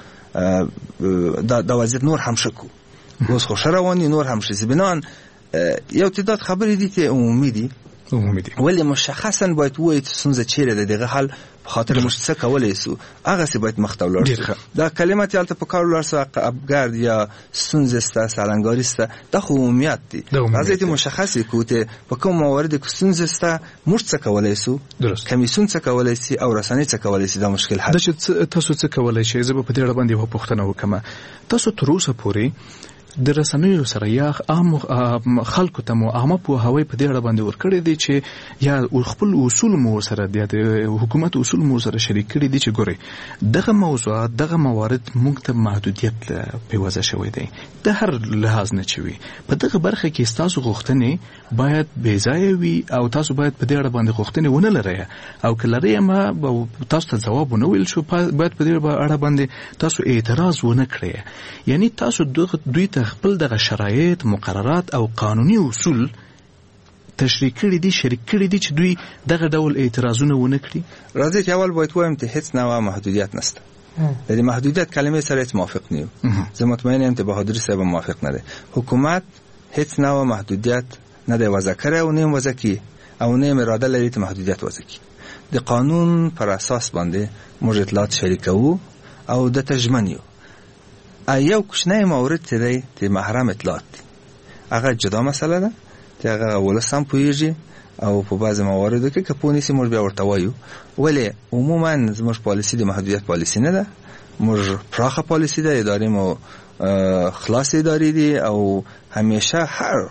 Speaker 9: دا وضعیت نور هم ښه کړو. اوس خو ښه روان دي، نور هم ښه. بنان یو تعداد خبرې دي چې عمومي دي ولی مشخصاً باید وایي چې ستونزه چیرې ده، دغه حل په خاطر موږ څه کولی شو هغسې باید مخ ته ولاړ شو. دا کلمه چې هلته په کار ولاړ شو ابګرد یا ستونزې سته، سالنګاري سته، دا خو عمومیت دي. راځئ چې مشخص کړو چې په کوم مواردو کې ستونزې سته موږ څه کولی شو، کمیسیون څه کولی شي او رسنۍ څه کولی شي دا مشکل حل.
Speaker 7: دا چې تاسو څه کولی شئ، زه به په دې اړه باندې یوه پوښتنه وکړم. تاسو تر اوسه پورې د رسنیو سره یا عام خلکو ته مو عامه پوهاوی په دې اړه باندې ورکړی دی چې یا خپل اصول مو سره د حکومت اصول مو سره شریک کړي دي چې ګوري دغه موضوعات دغه موارد موږ ته محدودیت په وجه شوی دی د هر لحاظ نه چوي. په دغه برخه کې تاسو غوښتنې باید بې ځایه وي او تاسو باید په دې اړه باندې غوښتنې ونه لرئ او که لرئ ما تاسو ته ځواب ونه ویل شو باید په دې اړه باندې تاسو اعتراض ونه کړئ. یعنی تاسو دوی ته خپل دغه شرایط، مقررات او قانوني اصول تشریح کړي دي، شریک کړي دي چې دوی دغه ډول اعتراضونه ونه کړي.
Speaker 9: راځي چې اول باید وایم چې هیڅ نوع محدودیت نشته. د محدودیت کلمې سره هیڅ موافق نه یم. زه مطمئن یم چې بهادري صاحب موافق نه دی. حکومت هیڅ نوع محدودیت نه دی وضع کړی او نه وضع کوي او نه اراده لري چې محدودیت وضع کړي. د قانون پر اساس باندې موږ اطلاعات شریکوو او د تجمن یو یو کوچنی مورد چې دی چې محرم اطلاعات دی هغه جدا مسله ده ته هغه ولسم پویږي او په بعض مواردو کې کپونیسي موږ بیا ورته وایو. ولی عموما زموږ پالیسی د محدودیت پالیسی نه ده، موږ پراخه پالیسی ده، ادارې مو خلاص ادارې دي او همیشه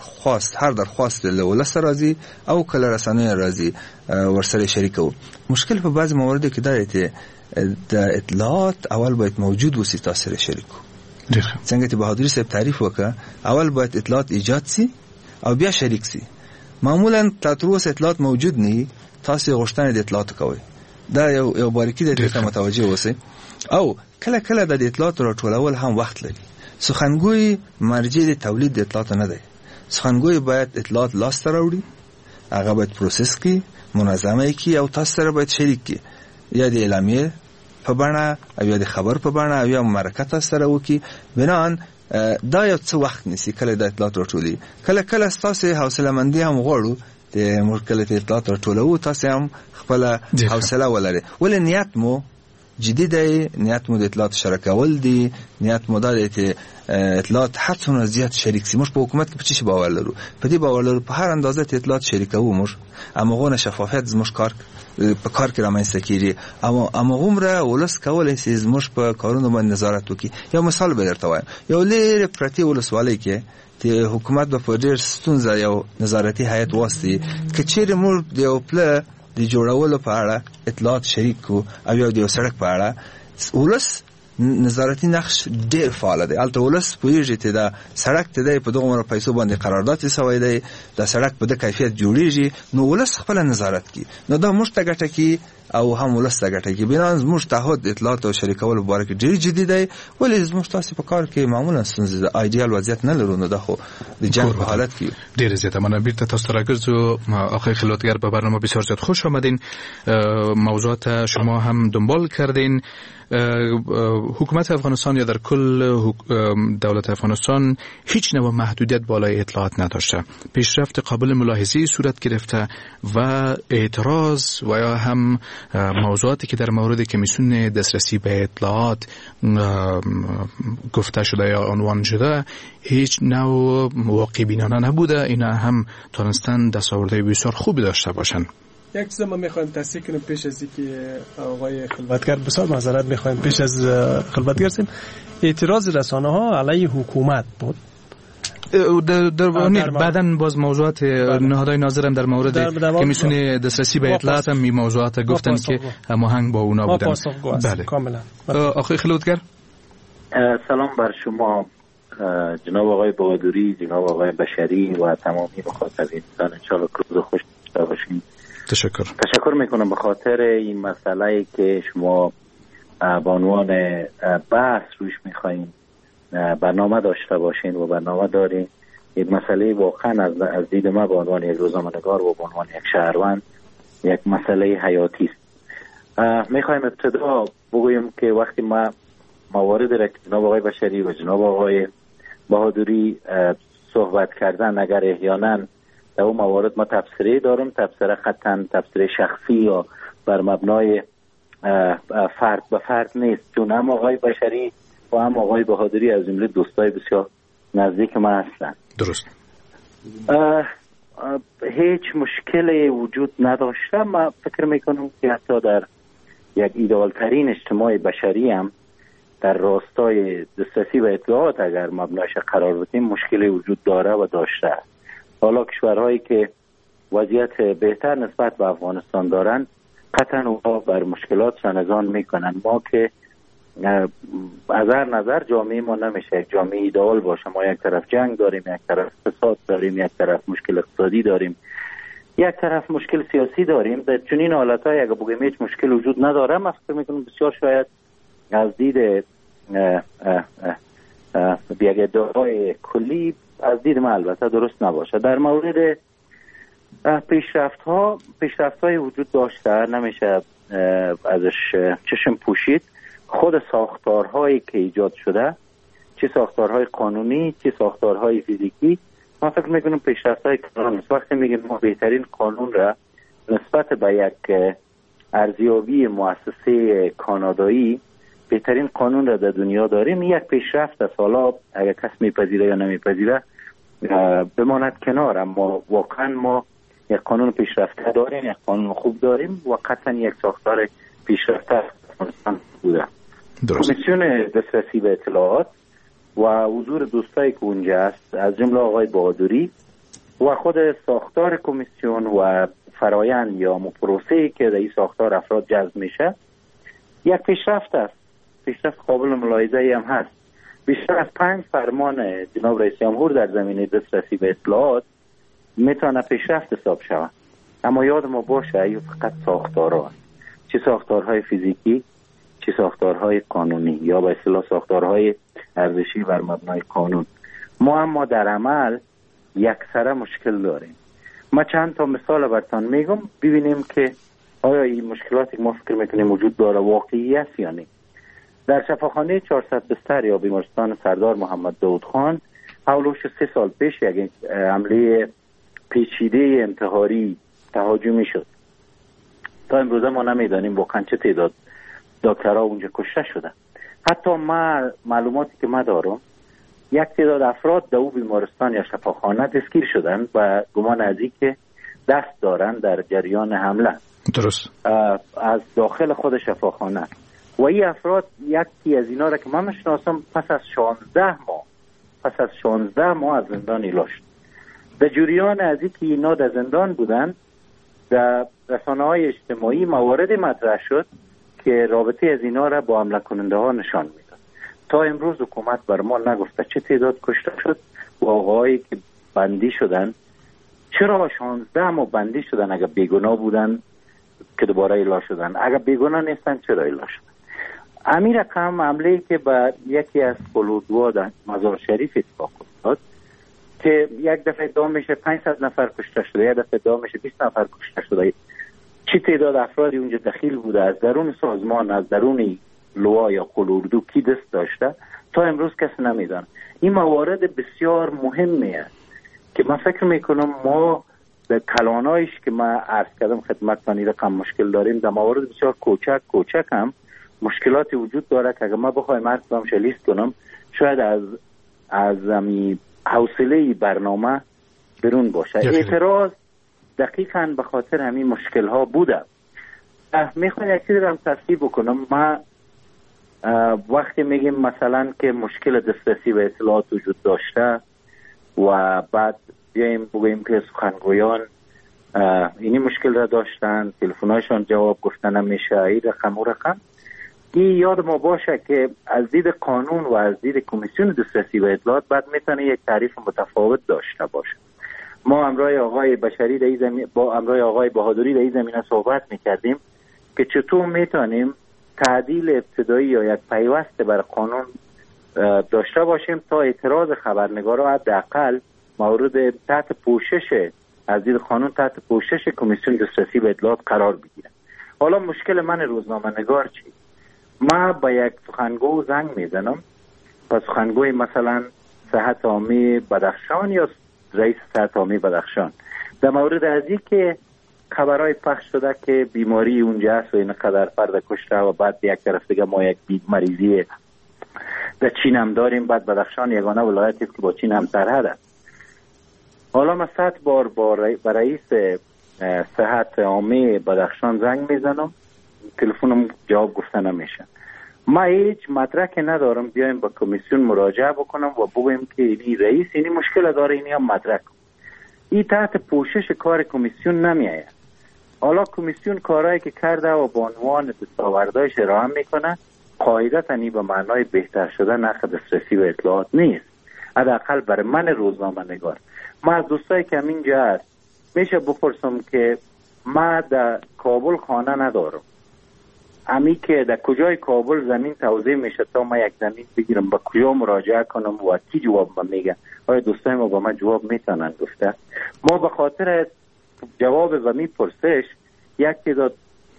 Speaker 9: هر درخواست له ولس راځي او کله رسنۍ راځي ورسره شریکو. مشکل په بعض مواردو کې دا دی د اطلاعات اول باید موجود وسی تاسو سره شریکو. څنګه چې بهادری صاحب تعریف وکړه، اول باید اطلاعات ایجاد سي او بیا شریک سي. معمولا تر اوسه اطلاعات موجود نه، تاسو غوښتنه د اطلاعات کوئ. دا یو باریکی د دې ته متوجه اوسئ. او کله کله د اطلاعات راټولول هم وخت لري. سخنگوی مرجع د تولید د اطلاعات نه دی. سخنگوی باید اطلاعات لاس ته راوړي، هغه باید پروسس کی، منظمه کی او تاسو سره باید شریک کی، یا د اعلامیه په بڼه او یا د خبر په بڼه او یا مرکه تاسو سره وکي. بنان دا یو څه وخت نیسي کله د اطلاعات راټولي. کله تاسو حوصله مندي هم غواړو د مرکله اطلاعات راټولو، تاسو هم خپل حوصله ولرئ. ولې نیت مو جدی دی، نیت مو د اطلاعات شریکول دی، نیت مو دا دی چې اطلاعات حتما زیات شریک سي. موږ په حکومت کې په څه باور لرو؟ په دې باور لرو په هر اندازه ته اطلاعات شریکو. موږ امغه شفافیت زموږ کار په کار کې رامنځته کیږي، اما امغه ولس کولای شي زموږ په کارونو باندې نظارت وکړي. یو مثال به درته وایم، یو لري پرتی ولسوالۍ کې چې حکومت په ډېر ستونزه یو نظارتي هیئت واسطي کچېره موږ د یو پل د جوړولو په اړه اطلاعات شریک کو او یو د سړک په اړه ولس نظارتي نقش ډېر فعال دی. البته ولس پوهیږي چې دا سړک ته د په دغه پیسو باندې قرارداد شوی دی، دا سړک په د کیفیت جوړیږي، نو ولس خپل نظارت کوي. نو دا موږ ته ګټه کوي او هم ولس ته ګټه کوي. بنان زموږ تعهد اطلاعات او شریکول په اړه ډېر جدي دی. ولې زموږ تاسو په کار کې معمولا ستونزې د ایډیال وضعیت نه لرو، نو دا خو د جنگ په حالت کې
Speaker 7: ډېر زیاته. من بیرته تاسو راګرځو. آقای خلوتگر، به برنامه بسیار زیاد خوش آمدین. موضوعات شما هم دنبال کردین. حکومت افغانستان یا در کل دولت افغانستان هیچ نوع محدودیت بالای اطلاعات نداشته. پیشرفت قابل ملاحظه‌ای صورت گرفته و اعتراض و یا هم موضوعاتی که در مورد کمیسیون دسترسی به اطلاعات گفته شده یا عنوان شده هیچ نوع واقع بینانه نبوده. اینا هم تونستن دستاوردهای بسیار خوبی داشته باشن.
Speaker 8: یک چیز ما میخوایم تصدیق کنیم پیش از اینکه آقای خلوتگر، بسیار معذرت میخوایم پیش از خلوتگر سیم، اعتراض رسانه ها علیه حکومت بود.
Speaker 7: بعداً باز موضوعات نهادهای ناظرم در مورد کمیسیون دسترسی به اطلاعات هم موضوعات گفتن که هماهنگ با اونا بودن.
Speaker 8: بله کاملا.
Speaker 7: آقای خلوتگر،
Speaker 10: سلام بر شما جناب آقای بهادری، جناب آقای بشری و تمامی مخاطبین. ان شاء الله روز خوش داشته باشین. تشکر میکنم به خاطر این مسئله که شما با عنوان بحث روش میخواین برنامه داشته باشین و برنامه دارین. این مسئله واقعا از دید ما به عنوان یک روزنامه‌نگار و به عنوان یک شهروند یک مسئله حیاتی است. میخوایم ابتدا بگویم که وقتی ما موارد را جناب آقای بشری و جناب آقای بهادری صحبت کردن، اگر احیانا در اون موارد ما تفسیری داریم، تفسیر خطاً تفسیر شخصی یا بر مبنای فرد به فرد نیست، چون هم آقای بشری و هم آقای بهادری از جمله دوستای بسیار نزدیک ما هستند.
Speaker 7: درست.
Speaker 10: هیچ مشکلی وجود نداشته. ما فکر میکنم که حتی در یک ایدئالترین اجتماع بشری هم در راستای دسترسی به اطلاعات اگر مبنایش قرار بدیم مشکلی وجود داره و داشته. حالا کشورهایی که وضعیت بهتر نسبت به افغانستان دارن قطعا اونها بر مشکلاتشان اذعان میکنن. ما که از هر نظر جامعه ما نمیشه یک جامعه ایدئال باشه. ما یک طرف جنگ داریم، یک طرف فساد داریم، یک طرف مشکل اقتصادی داریم، یک طرف مشکل سیاسی داریم. در چنین حالت‌های اگه بگیم هیچ مشکل وجود نداره، من فکر میکنم بسیار شاید از دید یک ادعای کلی از دید من البته درست نباشه. در مورد پیشرفت‌های وجود داشته، نمیشه ازش چشم پوشید. خود ساختارهایی که ایجاد شده، چه ساختارهای قانونی چه ساختارهای فیزیکی، من فکر میکنم پیشرفت‌های کلان است. وقتی میگیم ما بهترین قانون را نسبت به یک ارزیابی مؤسسه کانادایی بهترین قانون را در دنیا داریم، یک پیشرفت است. حالا اگر کس میپذیره یا نمیپذیره بماند کنار. اما واقعا ما یک قانون پیشرفته داریم، یک قانون خوب داریم و قطعا یک ساختار پیشرفته افغانستان بوده. کمیسیون دسترسی به اطلاعات و حضور دوستایی که اونجا است از جمله آقای بهادری و خود ساختار کمیسیون و فرایند یا پروسه‌ای که در این ساختار افراد جذب میشه یک پیشرفت است، پیشرفت قابل ملاحظه‌ای هم هست. بیشتر از 5 فرمان جناب رئیس جمهور در زمینه دسترسی به اطلاعات میتونه پیشرفت حساب شود. اما یاد ما باشه این فقط ساختارها است، چه ساختارهای فیزیکی چه ساختارهای قانونی یا به اصطلاح ساختارهای ارزشی بر مبنای قانون. ما اما در عمل یکسره مشکل داریم. ما چند تا مثال براتون میگم ببینیم که آیا این مشکلاتی که ما فکر میکنیم وجود داره واقعی است یا نه. در شفاخانه 400 بستر یا بیمارستان سردار محمد داود خان حوالوش 3 سال پیش یک حمله پیچیده انتحاری تهاجمی شد. تا امروز ما نمیدانیم واقعا چه تعداد دکترها اونجا کشته شده. حتی ما معلوماتی که ما دارم یک تعداد افراد در بیمارستان یا شفاخانه دستگیر شدن و گمان از این که دست دارن در جریان حمله.
Speaker 7: درست.
Speaker 10: از داخل خود شفاخانه. و این افراد یکی از اینا را که من میشناسم پس از 16 ماه از زندان ایلا شد. در جریان از این که اینا در زندان بودن در رسانه‌های اجتماعی موارد مطرح شد که رابطه از اینا را با حمله کننده ها نشان میداد. تا امروز حکومت بر ما نگفته چه تعداد کشته شد و آقاهایی که بندی شدن چرا 16 ماه بندی شدن اگر بیگناه بودن که دوباره ایلا شدن، اگر بیگناه نیستن چرا ایلا شدن. امیر رقم حمله‌ای که به یکی از فلودوا در مزار شریف اتفاق افتاد که یک دفعه ادعا میشه 500 نفر کشته شده، یک دفعه ادعا میشه 20 نفر کشته شده. چه تعداد افرادی اونجا دخیل بوده، از درون سازمان، از درون لوا یا قلوردو کی دست داشته، تا امروز کسی نمیدونه. این موارد بسیار مهمه که من فکر میکنم ما در کلانایش که من عرض کردم خدمتتان رقم مشکل داریم، در موارد بسیار کوچک هم مشکلاتی وجود داره که اگر ما بخوایم هر کدامش لیست کنم شاید از حوصله برنامه برون باشه. اعتراض دقیقاً به خاطر همین مشکل ها بوده. میخوام یک چیزی رو هم تصحیح بکنم. ما وقتی میگیم مثلا که مشکل دسترسی به اطلاعات وجود داشته و بعد بیایم بگوییم که سخنگویان اینی مشکل را داشتن، تلفن‌هاشون جواب گفتن نمیشه، این رقم و رقم، این یاد ما باشه که از دید قانون و از دید کمیسیون دسترسی به اطلاعات بعد میتونه یک تعریف متفاوت داشته باشه. ما همراه آقای بشری در این زمینه با همراه آقای بهادری در این زمینه صحبت میکردیم که چطور میتونیم تعدیل ابتدایی یا یک پیوست بر قانون داشته باشیم تا اعتراض خبرنگارا حداقل مورد تحت پوشش از دید قانون تحت پوشش کمیسیون دسترسی به اطلاعات قرار بگیره. حالا مشکل من روزنامه‌نگار چی؟ ما با یک سخنگو زنگ میزنم، با سخنگوی مثلا صحت عامه بدخشان یا رئیس صحت عامه بدخشان در مورد از این که خبرهای پخش شده که بیماری اونجا است و این قدر فرد کشته و بعد یک طرف دیگه ما یک مریضی در چین هم داریم، بعد بدخشان یگانه ولایتی است که با چین هم سرحده. حالا ما 100 بار با رئیس صحت عامه بدخشان زنگ میزنم، تلفنم جواب گفته نمیشه. ما هیچ مدرک ندارم بیایم با کمیسیون مراجعه بکنم و بگویم که این رئیس اینی مشکل داره، اینی هم مدرک. این تحت پوشش کار کمیسیون نمیآید. حالا کمیسیون کارهایی که کرده و با عنوان دستاوردهایش ارائه میکنه قاعدتاً این به معنای بهتر شدن حق دسترسی به اطلاعات نیست. حداقل برای من روزنامه‌نگار، ما از دوستایی که همینجا هست میشه بپرسم که ما در کابل خانه ندارم، امی که در کجای کابل زمین توزیع میشه تا ما یک زمین بگیرم با کجا مراجعه کنم و کی جواب من میگه؟ آیا دوستای ما با ما جواب میتونن گفته؟ ما به خاطر جواب و میپرسش یک تعداد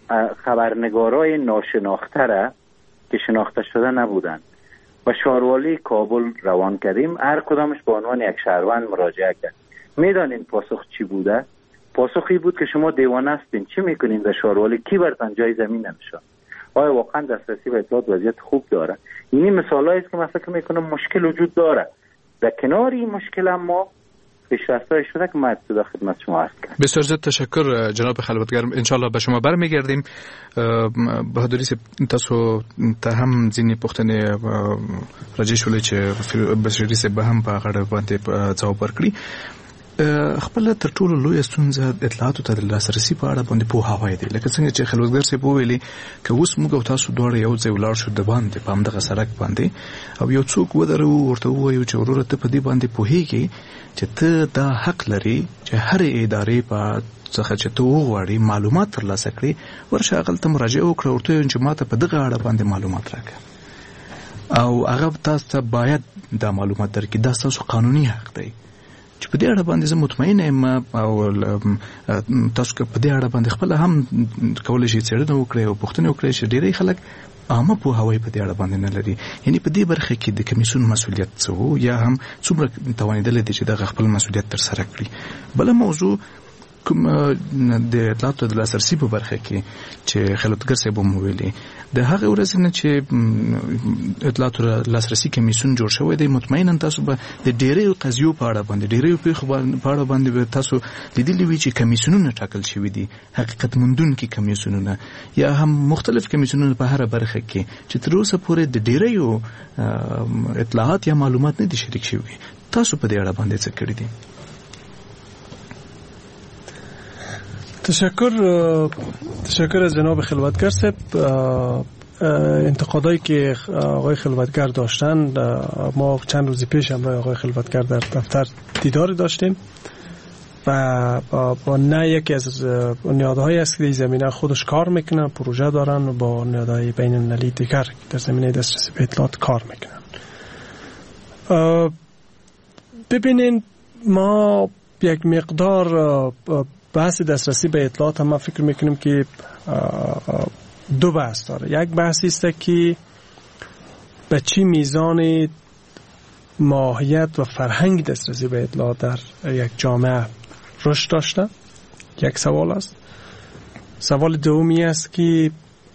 Speaker 10: خبرنگارای ناشناخته را که شناخته شده نبودن و شهروالی کابل روان کردیم، هر کدامش به عنوان یک شهروند مراجعه کرد. میدانین پاسخ چی بوده؟ پاسخی بود که شما دیوانه هستین، چی میکنین در شهروالی؟ کی برتن جای زمین نمیشن؟ آیا واقعا دسترسی به اطلاعات وضعیت خوب داره؟ اینی مثالایی است که من فکر میکنم مشکل وجود داره. در کنار این مشکل ما پیشرفت‌های شده که ما در خدمت شما هست.
Speaker 7: بسیار زیاد تشکر جناب خلوتگر. انشالله به شما برمیگردیم. بهادری تاسو ته هم ځینې پوښتنې راجع شولې چې بشري صاحب به هم په غاړه باندې ځواب ورکړي. خپل تر ټولو لوی ستونزه اطلاعاتو ته د لاسرسي په اړه باندې پوهاوی دی. لکه څنګه چې خلوتګر صاحب وویلي که اوس موږ او تاسو دواړه یو ځای ولاړ شو د باندې په همدغه سړک باندې او یو څوک ودرو ورته ووایو چې وروره ته په دې باندې پوهېږې چې ته دا حق لري چې هرې ادارې په څخه چې ته وغواړې معلومات ترلاسه کړې ورشه هغلته مراجعه وکړه ورته ووایو چې ما ته په دغه اړه باندې معلومات راکړه او هغه تاسو ته باید دا معلومات درکړي. دا ستاسو قانوني حق دی چې په دې اړه باندې زه مطمئن یم او تاسو که په دې اړه باندې خپل هم کولی شئ څېړنه وکړئ او پوښتنې وکړئ چې ډېری خلک عامه پوهاوی په دې اړه باندې نه لري. یعنې په دې برخه کې د کمیسیون مسؤلیت څه و یا هم څومره توانېدلی دی چې دغه خپل مسؤلیت ترسره کړي. بله موضوع کوم د اطلاعاتو د لاسرسي په برخه کې چې خلوتګر صاحب هم وویلې د هغې ورځې نه چې اطلاعاتو لاسرسي کمیسیون جوړ شوی دی مطمئنا تاسو به د ډېریو قضیو په اړه باندې ډېریو پیښو په اړه باندې به تاسو لیدلي وي چې کمیسیونونه ټاکل شوي دي حقیقت موندونکي کمیسیونونه یا هم مختلف کمیسیونونه په هره برخه کې چې تر اوسه پورې د ډېریو اطلاعات یا معلومات نه دي شریک شوي. تاسو په دې اړه باندې څه کړي دي؟
Speaker 8: تشکر از جناب خلوتگر صاحب. انتقادایی که آقای خلوتگر داشتن ما چند روزی پیش هم آقای خلوتگر در دفتر دیداری داشتیم و با نه یکی از نهادهایی است که در زمینه خودش کار میکنن پروژه دارن و با نهادهای بین المللی دیگر در زمینه دسترسی به اطلاعات کار میکنن. ببینین ما یک مقدار بحث دسترسی به اطلاعات هم ما فکر میکنیم که دو بحث داره. یک بحثی است که به چی میزان ماهیت و فرهنگ دسترسی به اطلاعات در یک جامعه رشد داشته، یک سوال است. سوال دومی است که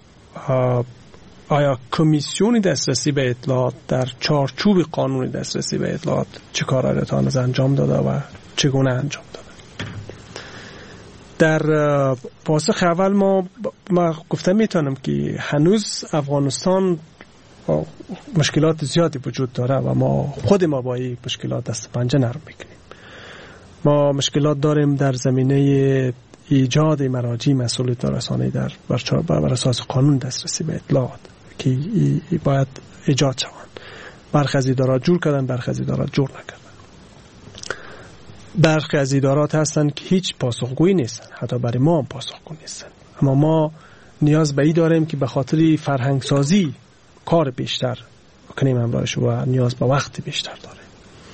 Speaker 8: آیا کمیسیون دسترسی به اطلاعات در چارچوب قانون دسترسی به اطلاعات چه کارایی را تا هنوز انجام داده و چگونه انجام داده؟ در پاسخ اول ما گفته میتونم که هنوز افغانستان مشکلات زیادی وجود داره و خود ما با این مشکلات دست پنجه نرم میکنیم. ما مشکلات داریم در زمینه ایجاد مراجع مسئولیت رسانه‌ای بر اساس قانون دسترسی به اطلاعات که باید ایجاد شوند. برخی از ادارات جور کردن، برخی از ادارات جور نکردن. برخی از ادارات هستن که هیچ پاسخگویی نیستن، حتی برای ما هم پاسخگو نیستن. اما ما نیاز به این داریم که به خاطر فرهنگ سازی کار بیشتر کنیم همراهش و نیاز به وقت بیشتر داریم.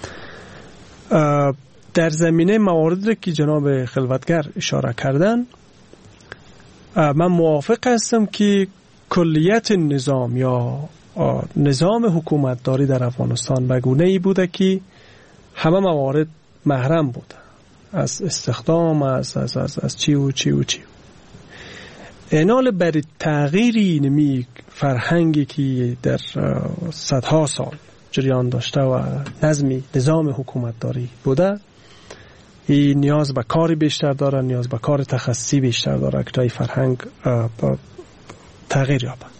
Speaker 8: در زمینه مواردی که جناب خلوتگر اشاره کردن من موافق هستم که کلیت نظام یا نظام حکومتداری در افغانستان به گونه‌ای بوده که همه موارد محرم بوده، از استخدام از چی و چی و چی. اینال بر تغییری نمی فرهنگی که در صدها سال جریان داشته و نظام حکومتداری بوده این نیاز به کار بیشتر داره، نیاز به کار تخصصی بیشتر داره که تا این فرهنگ تغییر یابد.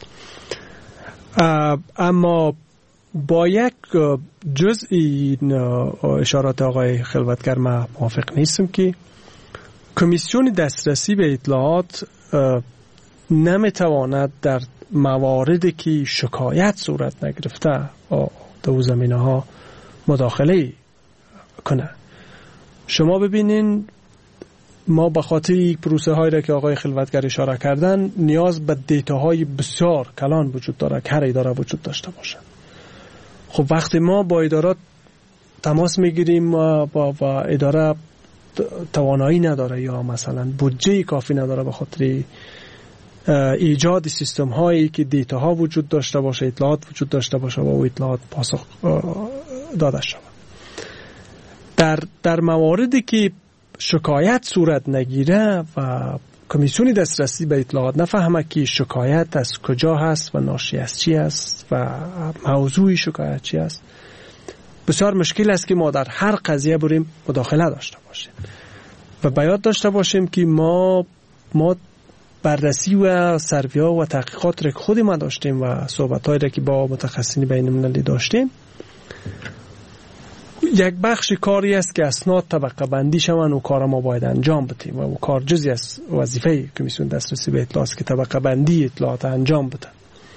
Speaker 8: اما با یک جزئی اشارات آقای خلوتگر ما موافق نیستم که کمیسیون دسترسی به اطلاعات نمیتواند در مواردی که شکایت صورت نگرفته در زمینه ها مداخله کنه. شما ببینین ما به خاطر پروسه هایی را که آقای خلوتگر اشاره کردن نیاز به دیتاهای بسیار کلان وجود داره که هر اداره وجود داشته باشه. خب وقتی ما با ادارات تماس میگیریم با اداره توانایی نداره یا مثلا بودجه کافی نداره به خاطر ایجاد سیستم هایی که دیتا ها وجود داشته باشه، اطلاعات وجود داشته باشه و او اطلاعات پاسخ داده شود. در مواردی که شکایت صورت نگیره و کمیسیون دسترسی به اطلاعات نفهمه که شکایت از کجا هست و ناشی از چی است و موضوع شکایت چی است، بسیار مشکل است که ما در هر قضیه بریم مداخله داشته باشیم و باید داشته باشیم که ما بررسی و سرویا و تحقیقات را که خود ما داشتیم و صحبت‌هایی را که با متخصصین بین‌المللی داشتیم، یک بخش کاری است که اسناد طبقه بندی شوند و کار ما باید انجام بدیم و کار جزئی از وظیفه کمیسیون دسترسی به اطلاعات که طبقه بندی اطلاعات انجام بده.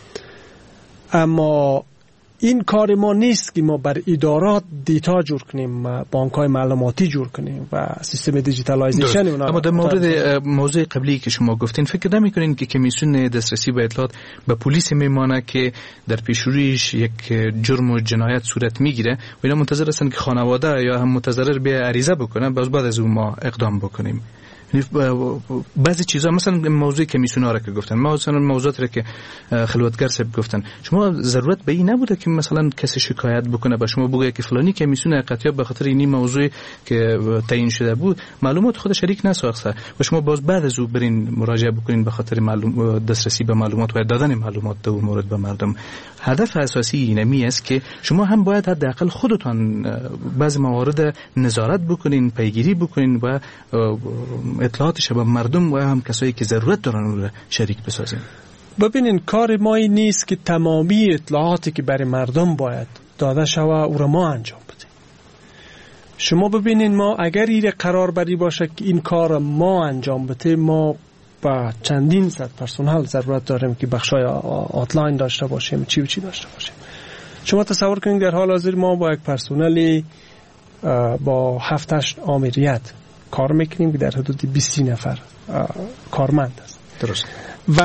Speaker 8: اما این کار ما نیست که ما بر ادارات دیتا جور کنیم، بانک‌های معلوماتی جور کنیم و سیستم دیجیتالایزیشن اونا.
Speaker 7: اما در مورد موضوع قبلی که شما گفتین، فکر نمی‌کنین که کمیسیون دسترسی به اطلاعات به پلیس میمانه که در پیشرویش یک جرم و جنایت صورت میگیره و اینا منتظر هستن که خانواده یا هم متضرر به عریضه بکنه، بعد از اون ما اقدام بکنیم؟ بعضی چیزا مثلا موضوع کمیسیون‌ها را که گفتن، مثلا موضوعاتی را که خلوتگر صاحب گفتن، شما ضرورت به این نبوده که مثلا کسی شکایت بکنه به شما بگه که فلانی کمیسیون حقیقتاً به خاطر این موضوع که تعیین شده بود معلومات خود شریک نساخته و شما باز بعد از او برین مراجعه بکنین به خاطر دسترسی به معلومات و دادن معلومات در مورد به مردم. هدف اساسی اینمی است که شما هم باید حداقل خودتان بعضی موارد نظارت بکنین، پیگیری بکنین و اطلاعاتش به مردم و هم کسایی که ضرورت دارن اون رو شریک بسازین.
Speaker 8: ببینین کار ما این نیست که تمامی اطلاعاتی که برای مردم باید داده شوه او را ما انجام بدیم. شما ببینین ما اگر این قرار بری باشه که این کار ما انجام بدیم، ما با چندین صد پرسنل ضرورت داریم که بخشای آتلاین داشته باشیم، چی و چی داشته باشیم. شما تصور کنید در حال حاضر ما با یک پرسنلی با 7-8 آمریت کار میکنیم که در حدود 20 نفر کارمند است.
Speaker 7: درست.
Speaker 8: و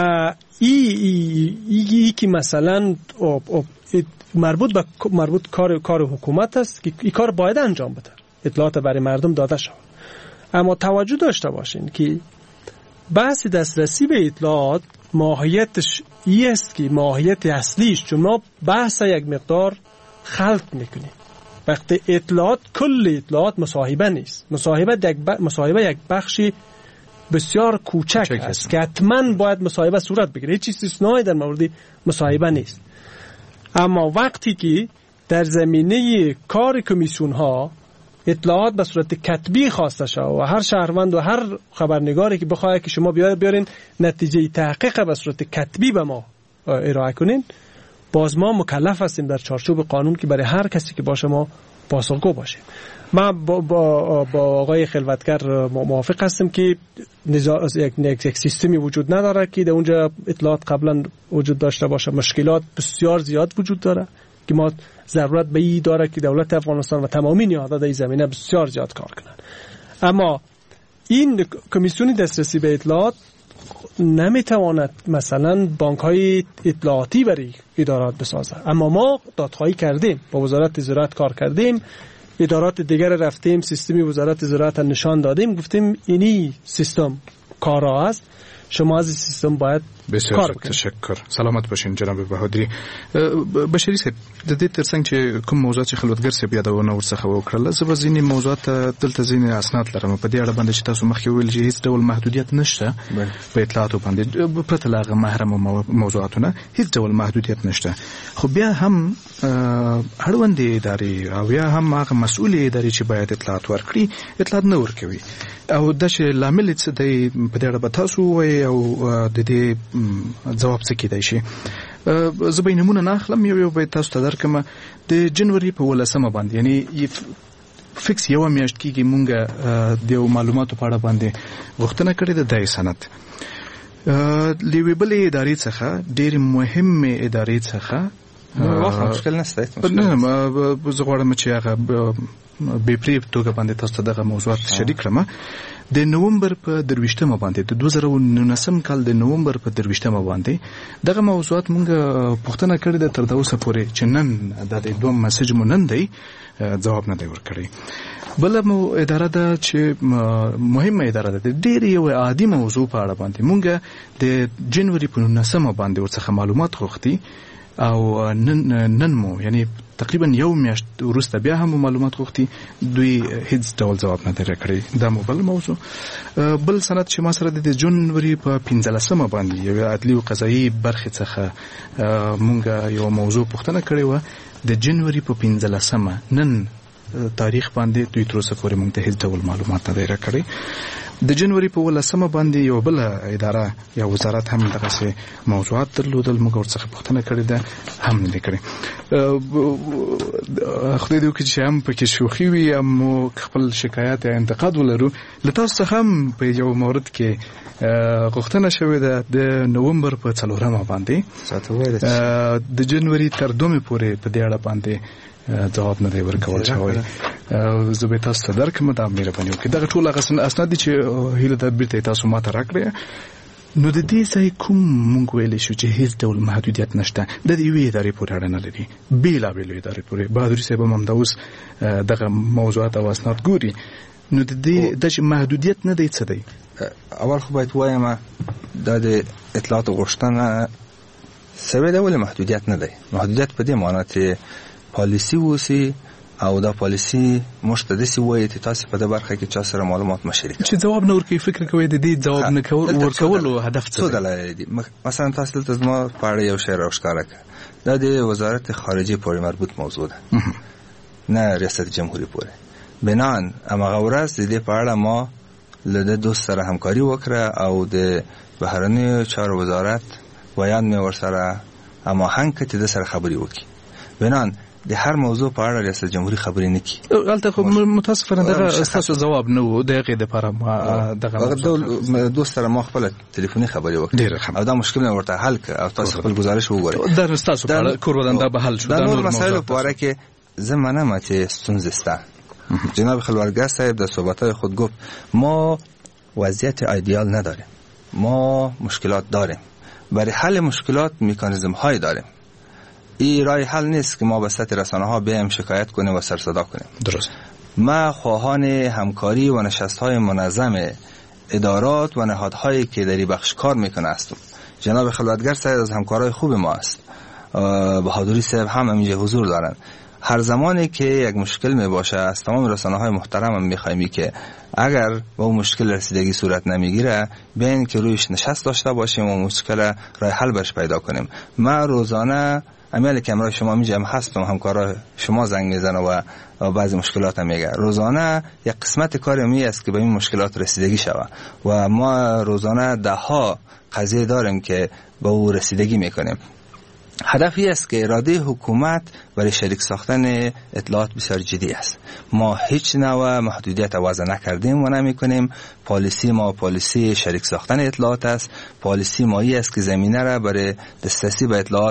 Speaker 8: ای که مثلا مربوط کار حکومت است که این کار باید انجام بده، اطلاعات برای مردم داده شود. اما توجه داشته باشین که بحث دسترسی به اطلاعات ماهیتش این است که ماهیت اصلیش، چون ما بحث یک مقدار خلط میکنیم. وقتی اطلاعات، کل اطلاعات مصاحبه نیست. مصاحبه یک بخشی بسیار کوچک است که حتما باید مصاحبه صورت بگیره. هیچ استثنایی در مورد مصاحبه نیست. اما وقتی که در زمینه کار کمیسیون ها اطلاعات به صورت کتبی خواسته شد و هر شهروند و هر خبرنگاری که بخواد که شما بیارین نتیجه تحقیق به صورت کتبی به ما ارائه کنین، باز ما مکلف هستیم در چارچوب قانون که برای هر کسی که باشه ما پاسخگو باشیم. ما با آقای خلوتگر موافق هستیم که یک سیستمی وجود نداره که در اونجا اطلاعات قبلا وجود داشته باشه. مشکلات بسیار زیاد وجود داره که ما ضرورت به این داره که دولت افغانستان و تمامی نهادها در این زمینه بسیار زیاد کار کنند. اما این کمیسیون دسترسی به اطلاعات نمیتواند مثلا بانک‌های اطلاعاتی برای ادارات بسازه. اما ما دادخواهی کردیم، با وزارت زراعت کار کردیم، ادارات دیگر رفتیم، سیستمی وزارت زراعت نشان دادیم، گفتیم اینی سیستم کارا است، شما از این سیستم باید
Speaker 7: کار بکنید. تشکر. سلامت باشین جناب بهادری. بشری صاحب د دې ترڅنګ چې کوم موضوعات چې خلوتګر صاحب یادونه ورڅخه وکړل، زه به ځینې موضوعات دلته ځینې اسناد لرم په دې اړه باندې چې تاسو مخکې ویل چې هیڅ ډول محدودیت نشته په اطلاعاتو باندې، پرته له هغه محرم موضوعاتونه هیڅ ډول محدودیت نشته. خو بیا هم اړوندې ادارې او یا هم هغه مسؤلې ادارې چې باید اطلاعات ورکړي اطلاعات نه ورکوي، او د چې لامل څه دی په دې اړه به تاسو وایي او د دې جواب څه کېدای شي. زه به نمونه نه اخلم، یو به تاسو ته درکم. د جنوري په 18 باندې یعنی فکس یو میاشت کېږي مونږه د معلوماتو په اړه باندې غوښتنه کړې ده د سند لیوی بلې ادارې څخه، ډېر مهمه ادارې څخه.
Speaker 9: مشکل نشته.
Speaker 7: نه زه غواړم چې هغه به پری توګه باندې تاسو ته دغه موضوعات شریک کړم. د نومبر په 23 باندې د 2019 کال د نومبر په 23 باندې دغه موضوعات مونږ پوښتنه کړې ده تر اوسه پورې چې نن د دې دوه میسج مو نن دی جواب نه دی ورکړی. بل مو اداره ده چې مهمه اداره ده، ډېر یو عادي موضوع په اړه باندې مونږ د جنوري په 19 باندې ورڅخه معلومات غوښتي او نن مو یعنی تقریبا یو میاشت وروسته بیا هم معلومات غوښتي دوی هیڅ ډول جواب نه درکړي. دا مو بل موضوع. بل سند چې ما سره د جنوري په 15مه باندې یو عدلي او قضایي برخه څخه مونږ یو موضوع پوښتنه کړې و. د جنوري په 15مه نن تاریخ باندې دوی تر اوسه پورې مونږ ته هیڅ ډول معلومات نه درکړي. د جنوري په 18مه باندې یو بل اداره یا وزارت هم دغه څه موضوعات درلودل، موږ ورڅخه پوښتنه کړې ده هم نه کړې. خدای دې وکړي چې هم پکې شوخي وي هم خپل شکایت یا انتقاد ولرو. له تاسو څخه هم په یو مورد کې غوښتنه شوې ده د نومبر په 4مه باندې د جنوري تر 2مې پورې په دې اړه باندې جواب نه دی ورکول شوی. زه به تاسو ته درکړم دا مهرباني وکړئ. دغه ټول هغه اسناد چې هیله تدبیر ته تاسو ماته راکړئ. نو د دې ځای کوم مونږ ویلی شو چې هیڅ ډول محدودیت نشته، د دې یوې ادارې پورې اړه نه لري، بېلابېلو ادارې پورې. بهادري صاحب هم همدا اوس دغه موضوعات او اسناد ګوري. نو د دې د محدودیت نه دی څه دی؟
Speaker 9: اول خو باید وایم دا د اطلاعات غوښتنه سبب ډول محدودیت نه دی. محدودیت په دې معنی چې پالیسی وسی او دا پالیسی مشتدسی وایي چې تاسو په دې برخه کې چا سره معلومات مشارکت
Speaker 7: چې جواب نه ورکوي. فکر کوي د دې جواب نه ورکولو هدف څه
Speaker 9: دی؟ مثلا تاسو ته زما په اړه یو شی راوښکاره کړه. دا د وزارت خارجه پورې مربوط موضوع ده، نه ریاست جمهوریت پورې. بنان هغه ورځ د دې په اړه ما له دوست سره همکاري وکړه او د بهرنیو چارو وزارت ویان مې ورسره هماهنګ کړ چې د سره خبري وکړي. بنان د هر موضوع په اړه ریاست جمهوریت خبرې نه کی.
Speaker 7: البته خو متاسفانه دغه تاسو جواب نه و دغه د لپاره ما
Speaker 9: دغه دوست سره ما خپل ټلیفوني خبرې وکړه او دا مشکل نه ورته حل کړ او تاسو خپل گزارش وګورئ.
Speaker 7: دا تاسو په کورولنده به حل شو.
Speaker 9: دا نور مسایل په اړه کې زمانه ما چې ستونزه سته. جناب خلوتگر صاحب در صحبت‌های خود گفت ما وضعیت ایدئال نداریم، ما مشکلات داریم، برای حل مشکلات مکانیزم های داریم. این راه حل نیست که ما به سطح رسانه ها بیایم شکایت کنیم و سر صدا کنیم.
Speaker 7: درست.
Speaker 9: ما خواهان همکاری و نشست های منظم ادارات و نهادهایی که در این بخش کار میکنه هستم. جناب خلوتگر صاحب از همکارای خوب ما است. بهادری صاحب هم اینجا حضور دارن. هر زمانی که یک مشکل می باشه از تمام رسانه های محترم هم میخوایم که اگر با اون مشکل رسیدگی صورت نمیگیره بیاین که رویش نشست داشته باشیم و مشکل راه حل برش پیدا کنیم. ما روزانه امیال که امروز شما میجم هستم، همکارای شما زنگ میزنه و بعضی مشکلات هم میگه. روزانه یک قسمت کار می است که به این مشکلات رسیدگی شوه و ما روزانه ده ها قضیه داریم که به او رسیدگی میکنیم. هدفی است که اراده حکومت برای شریک ساختن اطلاعات بسیار جدی است. ما هیچ نوع محدودیت وضع نکردیم و نمیکنیم. پالیسی ما پالیسی شریک ساختن اطلاعات است. پالیسی مایی است که زمینه را برای دسترسی به اطلاعات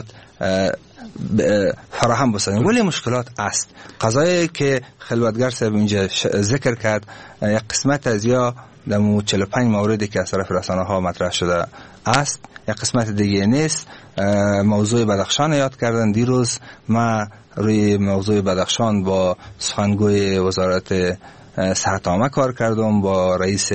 Speaker 9: فراهم بسازیم. ولی مشکلات است. قضایی که خلوتگر صاحب اینجا ذکر کرد یک قسمت از یا در 45 موردی که از طرف رسانه ها مطرح شده است، یک قسمت دیگه نیست. موضوع بدخشان یاد کردن. دیروز ما روی موضوع بدخشان با سخنگوی وزارت صحت عامه کار کردم، با رئیس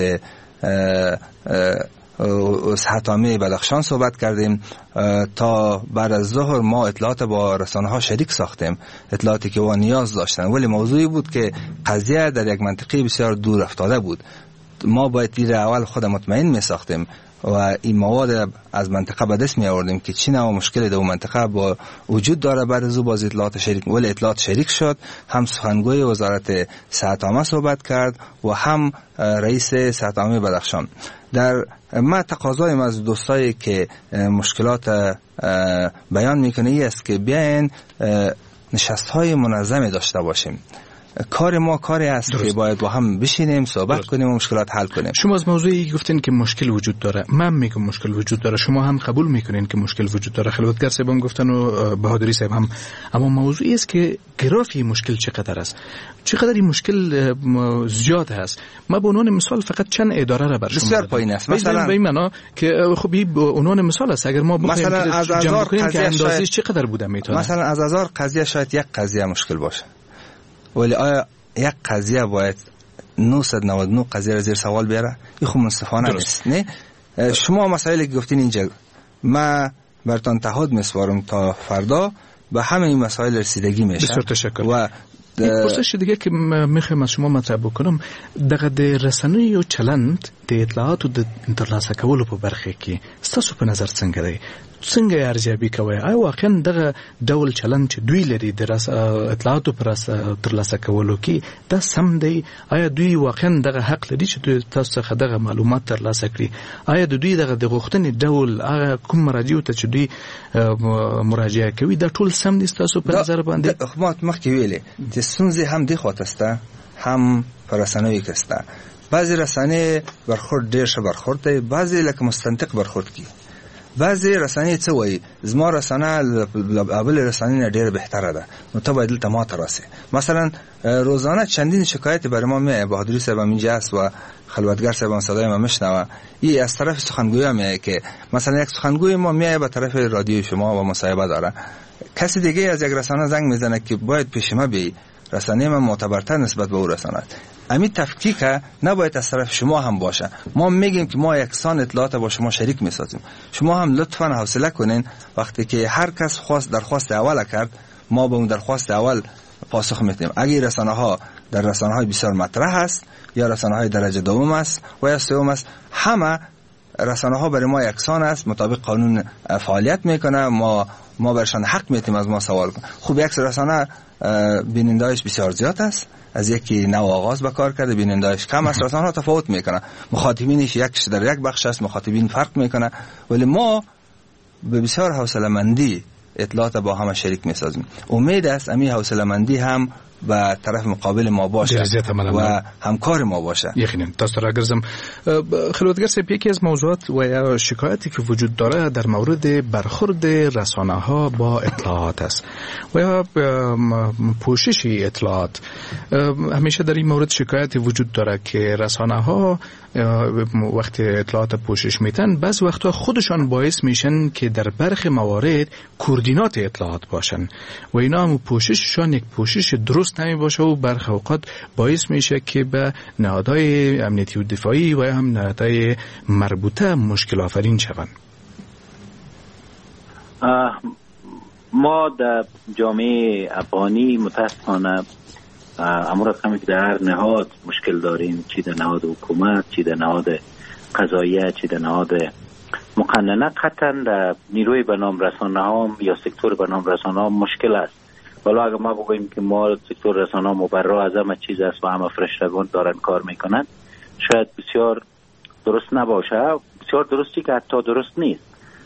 Speaker 9: صحت عامه بدخشان صحبت کردیم. تا بعد از ظهر ما اطلاعات با رسانه ها شریک ساختیم، اطلاعاتی که او نیاز داشتن. ولی موضوعی بود که قضیه در یک منطقه بسیار دور افتاده بود. ما باید دیر اول خود مطمئن می ساختیم و این مواد از منطقه به دست می آوردیم که چی نوع مشکلی در اون منطقه با وجود داره. بعد از او باز اطلاعات شریک، ولی اطلاعات شریک شد. هم سخنگوی وزارت صحت عامه صحبت کرد و هم رئیس صحت عامه بدخشان. در ما تقاضایم از دوستایی که مشکلات بیان میکنه ای است که بیاین نشست‌های منظم داشته باشیم. کار ما کاری است که باید با هم بشینیم صحبت کنیم و مشکلات حل کنیم.
Speaker 7: شما از موضوعی گفتین که مشکل وجود داره، من میگم مشکل وجود داره، شما هم قبول میکنین که مشکل وجود داره. خلوتگر صاحب هم گفتن و بهادری صاحب هم. اما موضوعی است که گرافی مشکل چقدر است، چقدر این مشکل زیاد هست. ما به عنوان مثال فقط چند اداره را بر شما
Speaker 9: بسیار پایین است. مثلا
Speaker 7: به این معنا که خب این به عنوان مثال است. اگر ما بخوایم که جمع کنیم که اندازش چقدر بوده میتونه،
Speaker 9: مثلا از 1000 قضیه شاید یک قضیه مشکل باشه، ولی آیا یک قضیه باید 999 قضیه را زیر سوال بیاره؟ این خب منصفانه نیست. نه شما مسائلی که گفتین اینجا، ما برتان تعهد میسپارم تا فردا به همه این مسائل رسیدگی میشه.
Speaker 7: بسیار تشکر.
Speaker 9: و
Speaker 7: پرسش دیگه که میخوام از شما مطرح بکنم، دغه د رسنیو او چلند د اطلاعاتو د ترلاسه کولو په برخه کې ستاسو په نظر څنګه دی؟ څنګه ارزیابي کوي؟ آیا واقعا دغه ډول چلند چې دوی لري د اطلاعاتو پر ترلاسه کولو کې دا سم دی؟ آیا دوی واقعا دغه حق لري چې دوی تاسو څخه دغه معلومات ترلاسه کړي؟ آیا د دوی دغه د غوښتنې ډول هغه کوم مراجعو ته چې دوی مراجعه کوي دا ټول سم دي ستاسو په نظر باندې؟
Speaker 9: خو مخکې ویلې چې ستونزې هم دی خواته هم پر رسنیو کې سته. بعضی رسنۍ برخورد ډېر ښه برخورد دی، بعضی لکه مستنطق برخورد کوي. بعضی رسنۍ څه وایي زما رسنه اول رسنۍ نه ډېر بهتره ده، نو ته باید دلته ما ته راسې. مثلا روزانه چندین شکایت برای ما میاد. بهادری صاحب اینجا است و خلوتگر صاحب صدای ما میشنوه. این از طرف سخنگوی میاد که مثلا یک سخنگوی ما میاد به طرف رادیو شما و مصاحبه داره، کسی دیگه از یک رسانه زنگ میزنه که باید پیش ما بیایی، رسانه ما معتبرتر نسبت به اون رسانه. امی تفکیک نباید از طرف شما هم باشه. ما میگیم که ما یکسان اطلاعات با شما شریک میسازیم، شما هم لطفاً حوصله کنین. وقتی که هر کس درخواست اول کرد ما به اون درخواست اول پاسخ میدیم. اگه رسانه ها در رسانه های بسیار مطرح است یا رسانه های درجه دوم است و یا سوم است، همه رسانه ها برای ما یکسان است، مطابق قانون فعالیت میکنه. ما برشان حق میتیم از ما سوال کنه. خوب یک رسانه بیننده‌اش بسیار زیاد است، از یکی نو آغاز به کار کرده، بیننده‌اش کم است. رسانه ها تفاوت میکنه، مخاطبینش یکش در یک بخش است، مخاطبین فرق میکنه. ولی ما به بسیار حوصله‌مندی اطلاعات با هم شریک میسازیم. امید است امی حوصله‌مندی هم به طرف مقابل ما باشه و همکار ما باشه.
Speaker 7: یقینا. تاسو را گرزم خلوتگر صاحب، یکی از موضوعات و یا شکایتی که وجود داره در مورد برخورد رسانه ها با اطلاعات است و یا پوشش اطلاعات. همیشه در این مورد شکایتی وجود داره که رسانه ها وقتی اطلاعات پوشش میتن بعض وقتا خودشان باعث میشن که در برخی موارد کوردینات اطلاعات باشن و اینا هم پوشششان یک پوشش درست نمی باشه و برخی اوقات باعث میشه که به نهادهای امنیتی و دفاعی و هم نهادهای مربوطه مشکل آفرین شوند.
Speaker 10: ما در جامعه افغانی متاسفانه امور کمی که در هر نهاد مشکل داریم، چی در نهاد حکومت، چی در نهاد قضاییه، چی در نهاد مقننه. قطعا در نیروی به نام رسانه ها یا سکتور به نام رسانه ها مشکل است. والا اگر ما بگوییم که ما سکتور رسانه ها مبرا از همه چیز است و همه فرشتگان دارن کار میکنن، شاید بسیار درست نباشه، بسیار درستی که حتی درست نیست.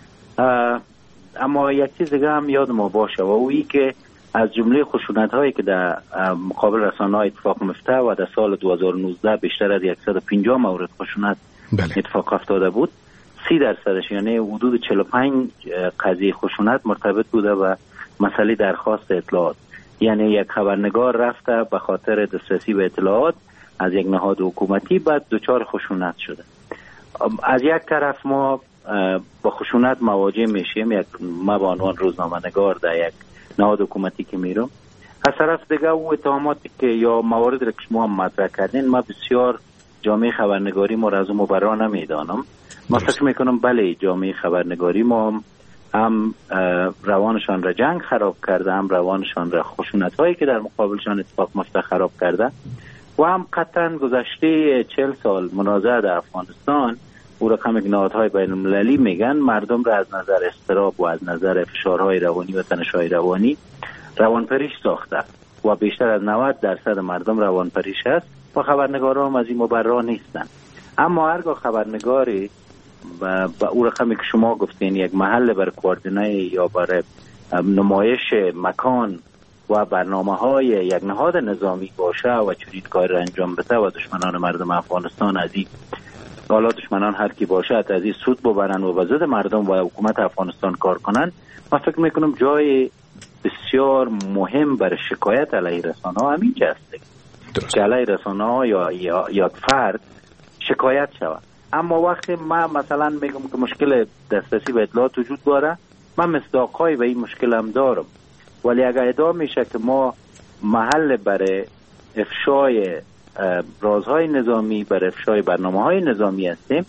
Speaker 10: اما یک چیز دیگه هم یاد ما باشه و اویی که از جمله خشونت هایی که در مقابل رسانه ها اتفاق میفته و در سال 2019 بیشتر از 150 مورد خشونت اتفاق افتاده بود، 30% یعنی حدود 45 قضیه خشونت مرتبط بوده به مسئله درخواست اطلاعات. یعنی یک خبرنگار رفته به خاطر دسترسی به اطلاعات از یک نهاد حکومتی بعد دچار خشونت شده. از یک طرف ما با خشونت مواجه میشیم، ما به عنوان روزنامه‌نگار در یک نهاد حکومتی که میرم. از طرف دیگه او اتهاماتی که یا مواردی که شما هم مطرح کردین، ما بسیار جامعه خبرنگاری ما را از اون مبرا نمیدانم. ما فکر میکنم بله جامعه خبرنگاری ما هم روانشان را جنگ خراب کرده، هم روانشان را خشونت هایی که در مقابلشان اتفاق میفته خراب کرده و هم قطعا گذشته 40 سال منازعه در افغانستان او رقم نهادهای بین المللی میگن مردم را از نظر اضطراب و از نظر فشارهای روانی و تنش‌های روانی روانپریش ساخته و بیشتر از 90% مردم روانپریش است و خبرنگاران هم از این مبرا نیستن. اما هرگاه خبرنگاری و او رقمی که شما گفتین یک محل بر کوردینه یا بر نمایش مکان و برنامه‌های یک نهاد نظامی باشه و چنین کار را انجام بده و دشمنان مردم افغانستان از این حالا دشمنان هر کی باشه از این سود ببرن و به ضد مردم و حکومت افغانستان کار کنن، من فکر میکنم جای بسیار مهم برای شکایت علیه رسانه ها همین جا است که علیه رسانه ها یا فرد شکایت شود. اما وقتی من مثلا میگم که مشکل دسترسی به اطلاعات وجود داره، من مصداق‌های به این مشکل هم دارم، ولی اگر ادعا میشه که ما محل برای افشای رازهای نظامی، برای افشای برنامه‌های نظامی هستیم،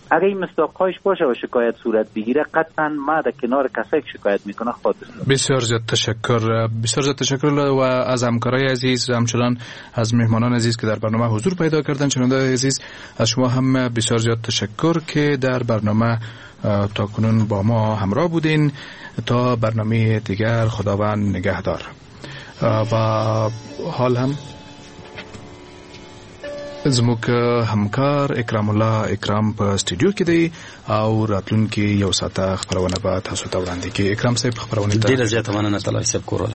Speaker 10: اگه این مصداق‌هاش باشه و شکایت صورت بگیره قطعا ما در کنار کسایی که شکایت میکنه خود
Speaker 7: بسیار زیاد تشکر و از همکارای عزیز همچنان از مهمانان عزیز که در برنامه حضور پیدا کردن. شنونده عزیز از شما هم بسیار زیاد تشکر که در برنامه تا کنون با ما همراه بودین. تا برنامه دیگر خداوند نگهدار. و حال هم زموږ همکار اکرام الله اکرام په استودیو کې دی او راتلونکي یو ساعته خبرونه به تاسو ته وړاندې کړي. اکرام صاحب خبرونه ته
Speaker 11: ډیره زیاته مننه. طلال صاحب کورل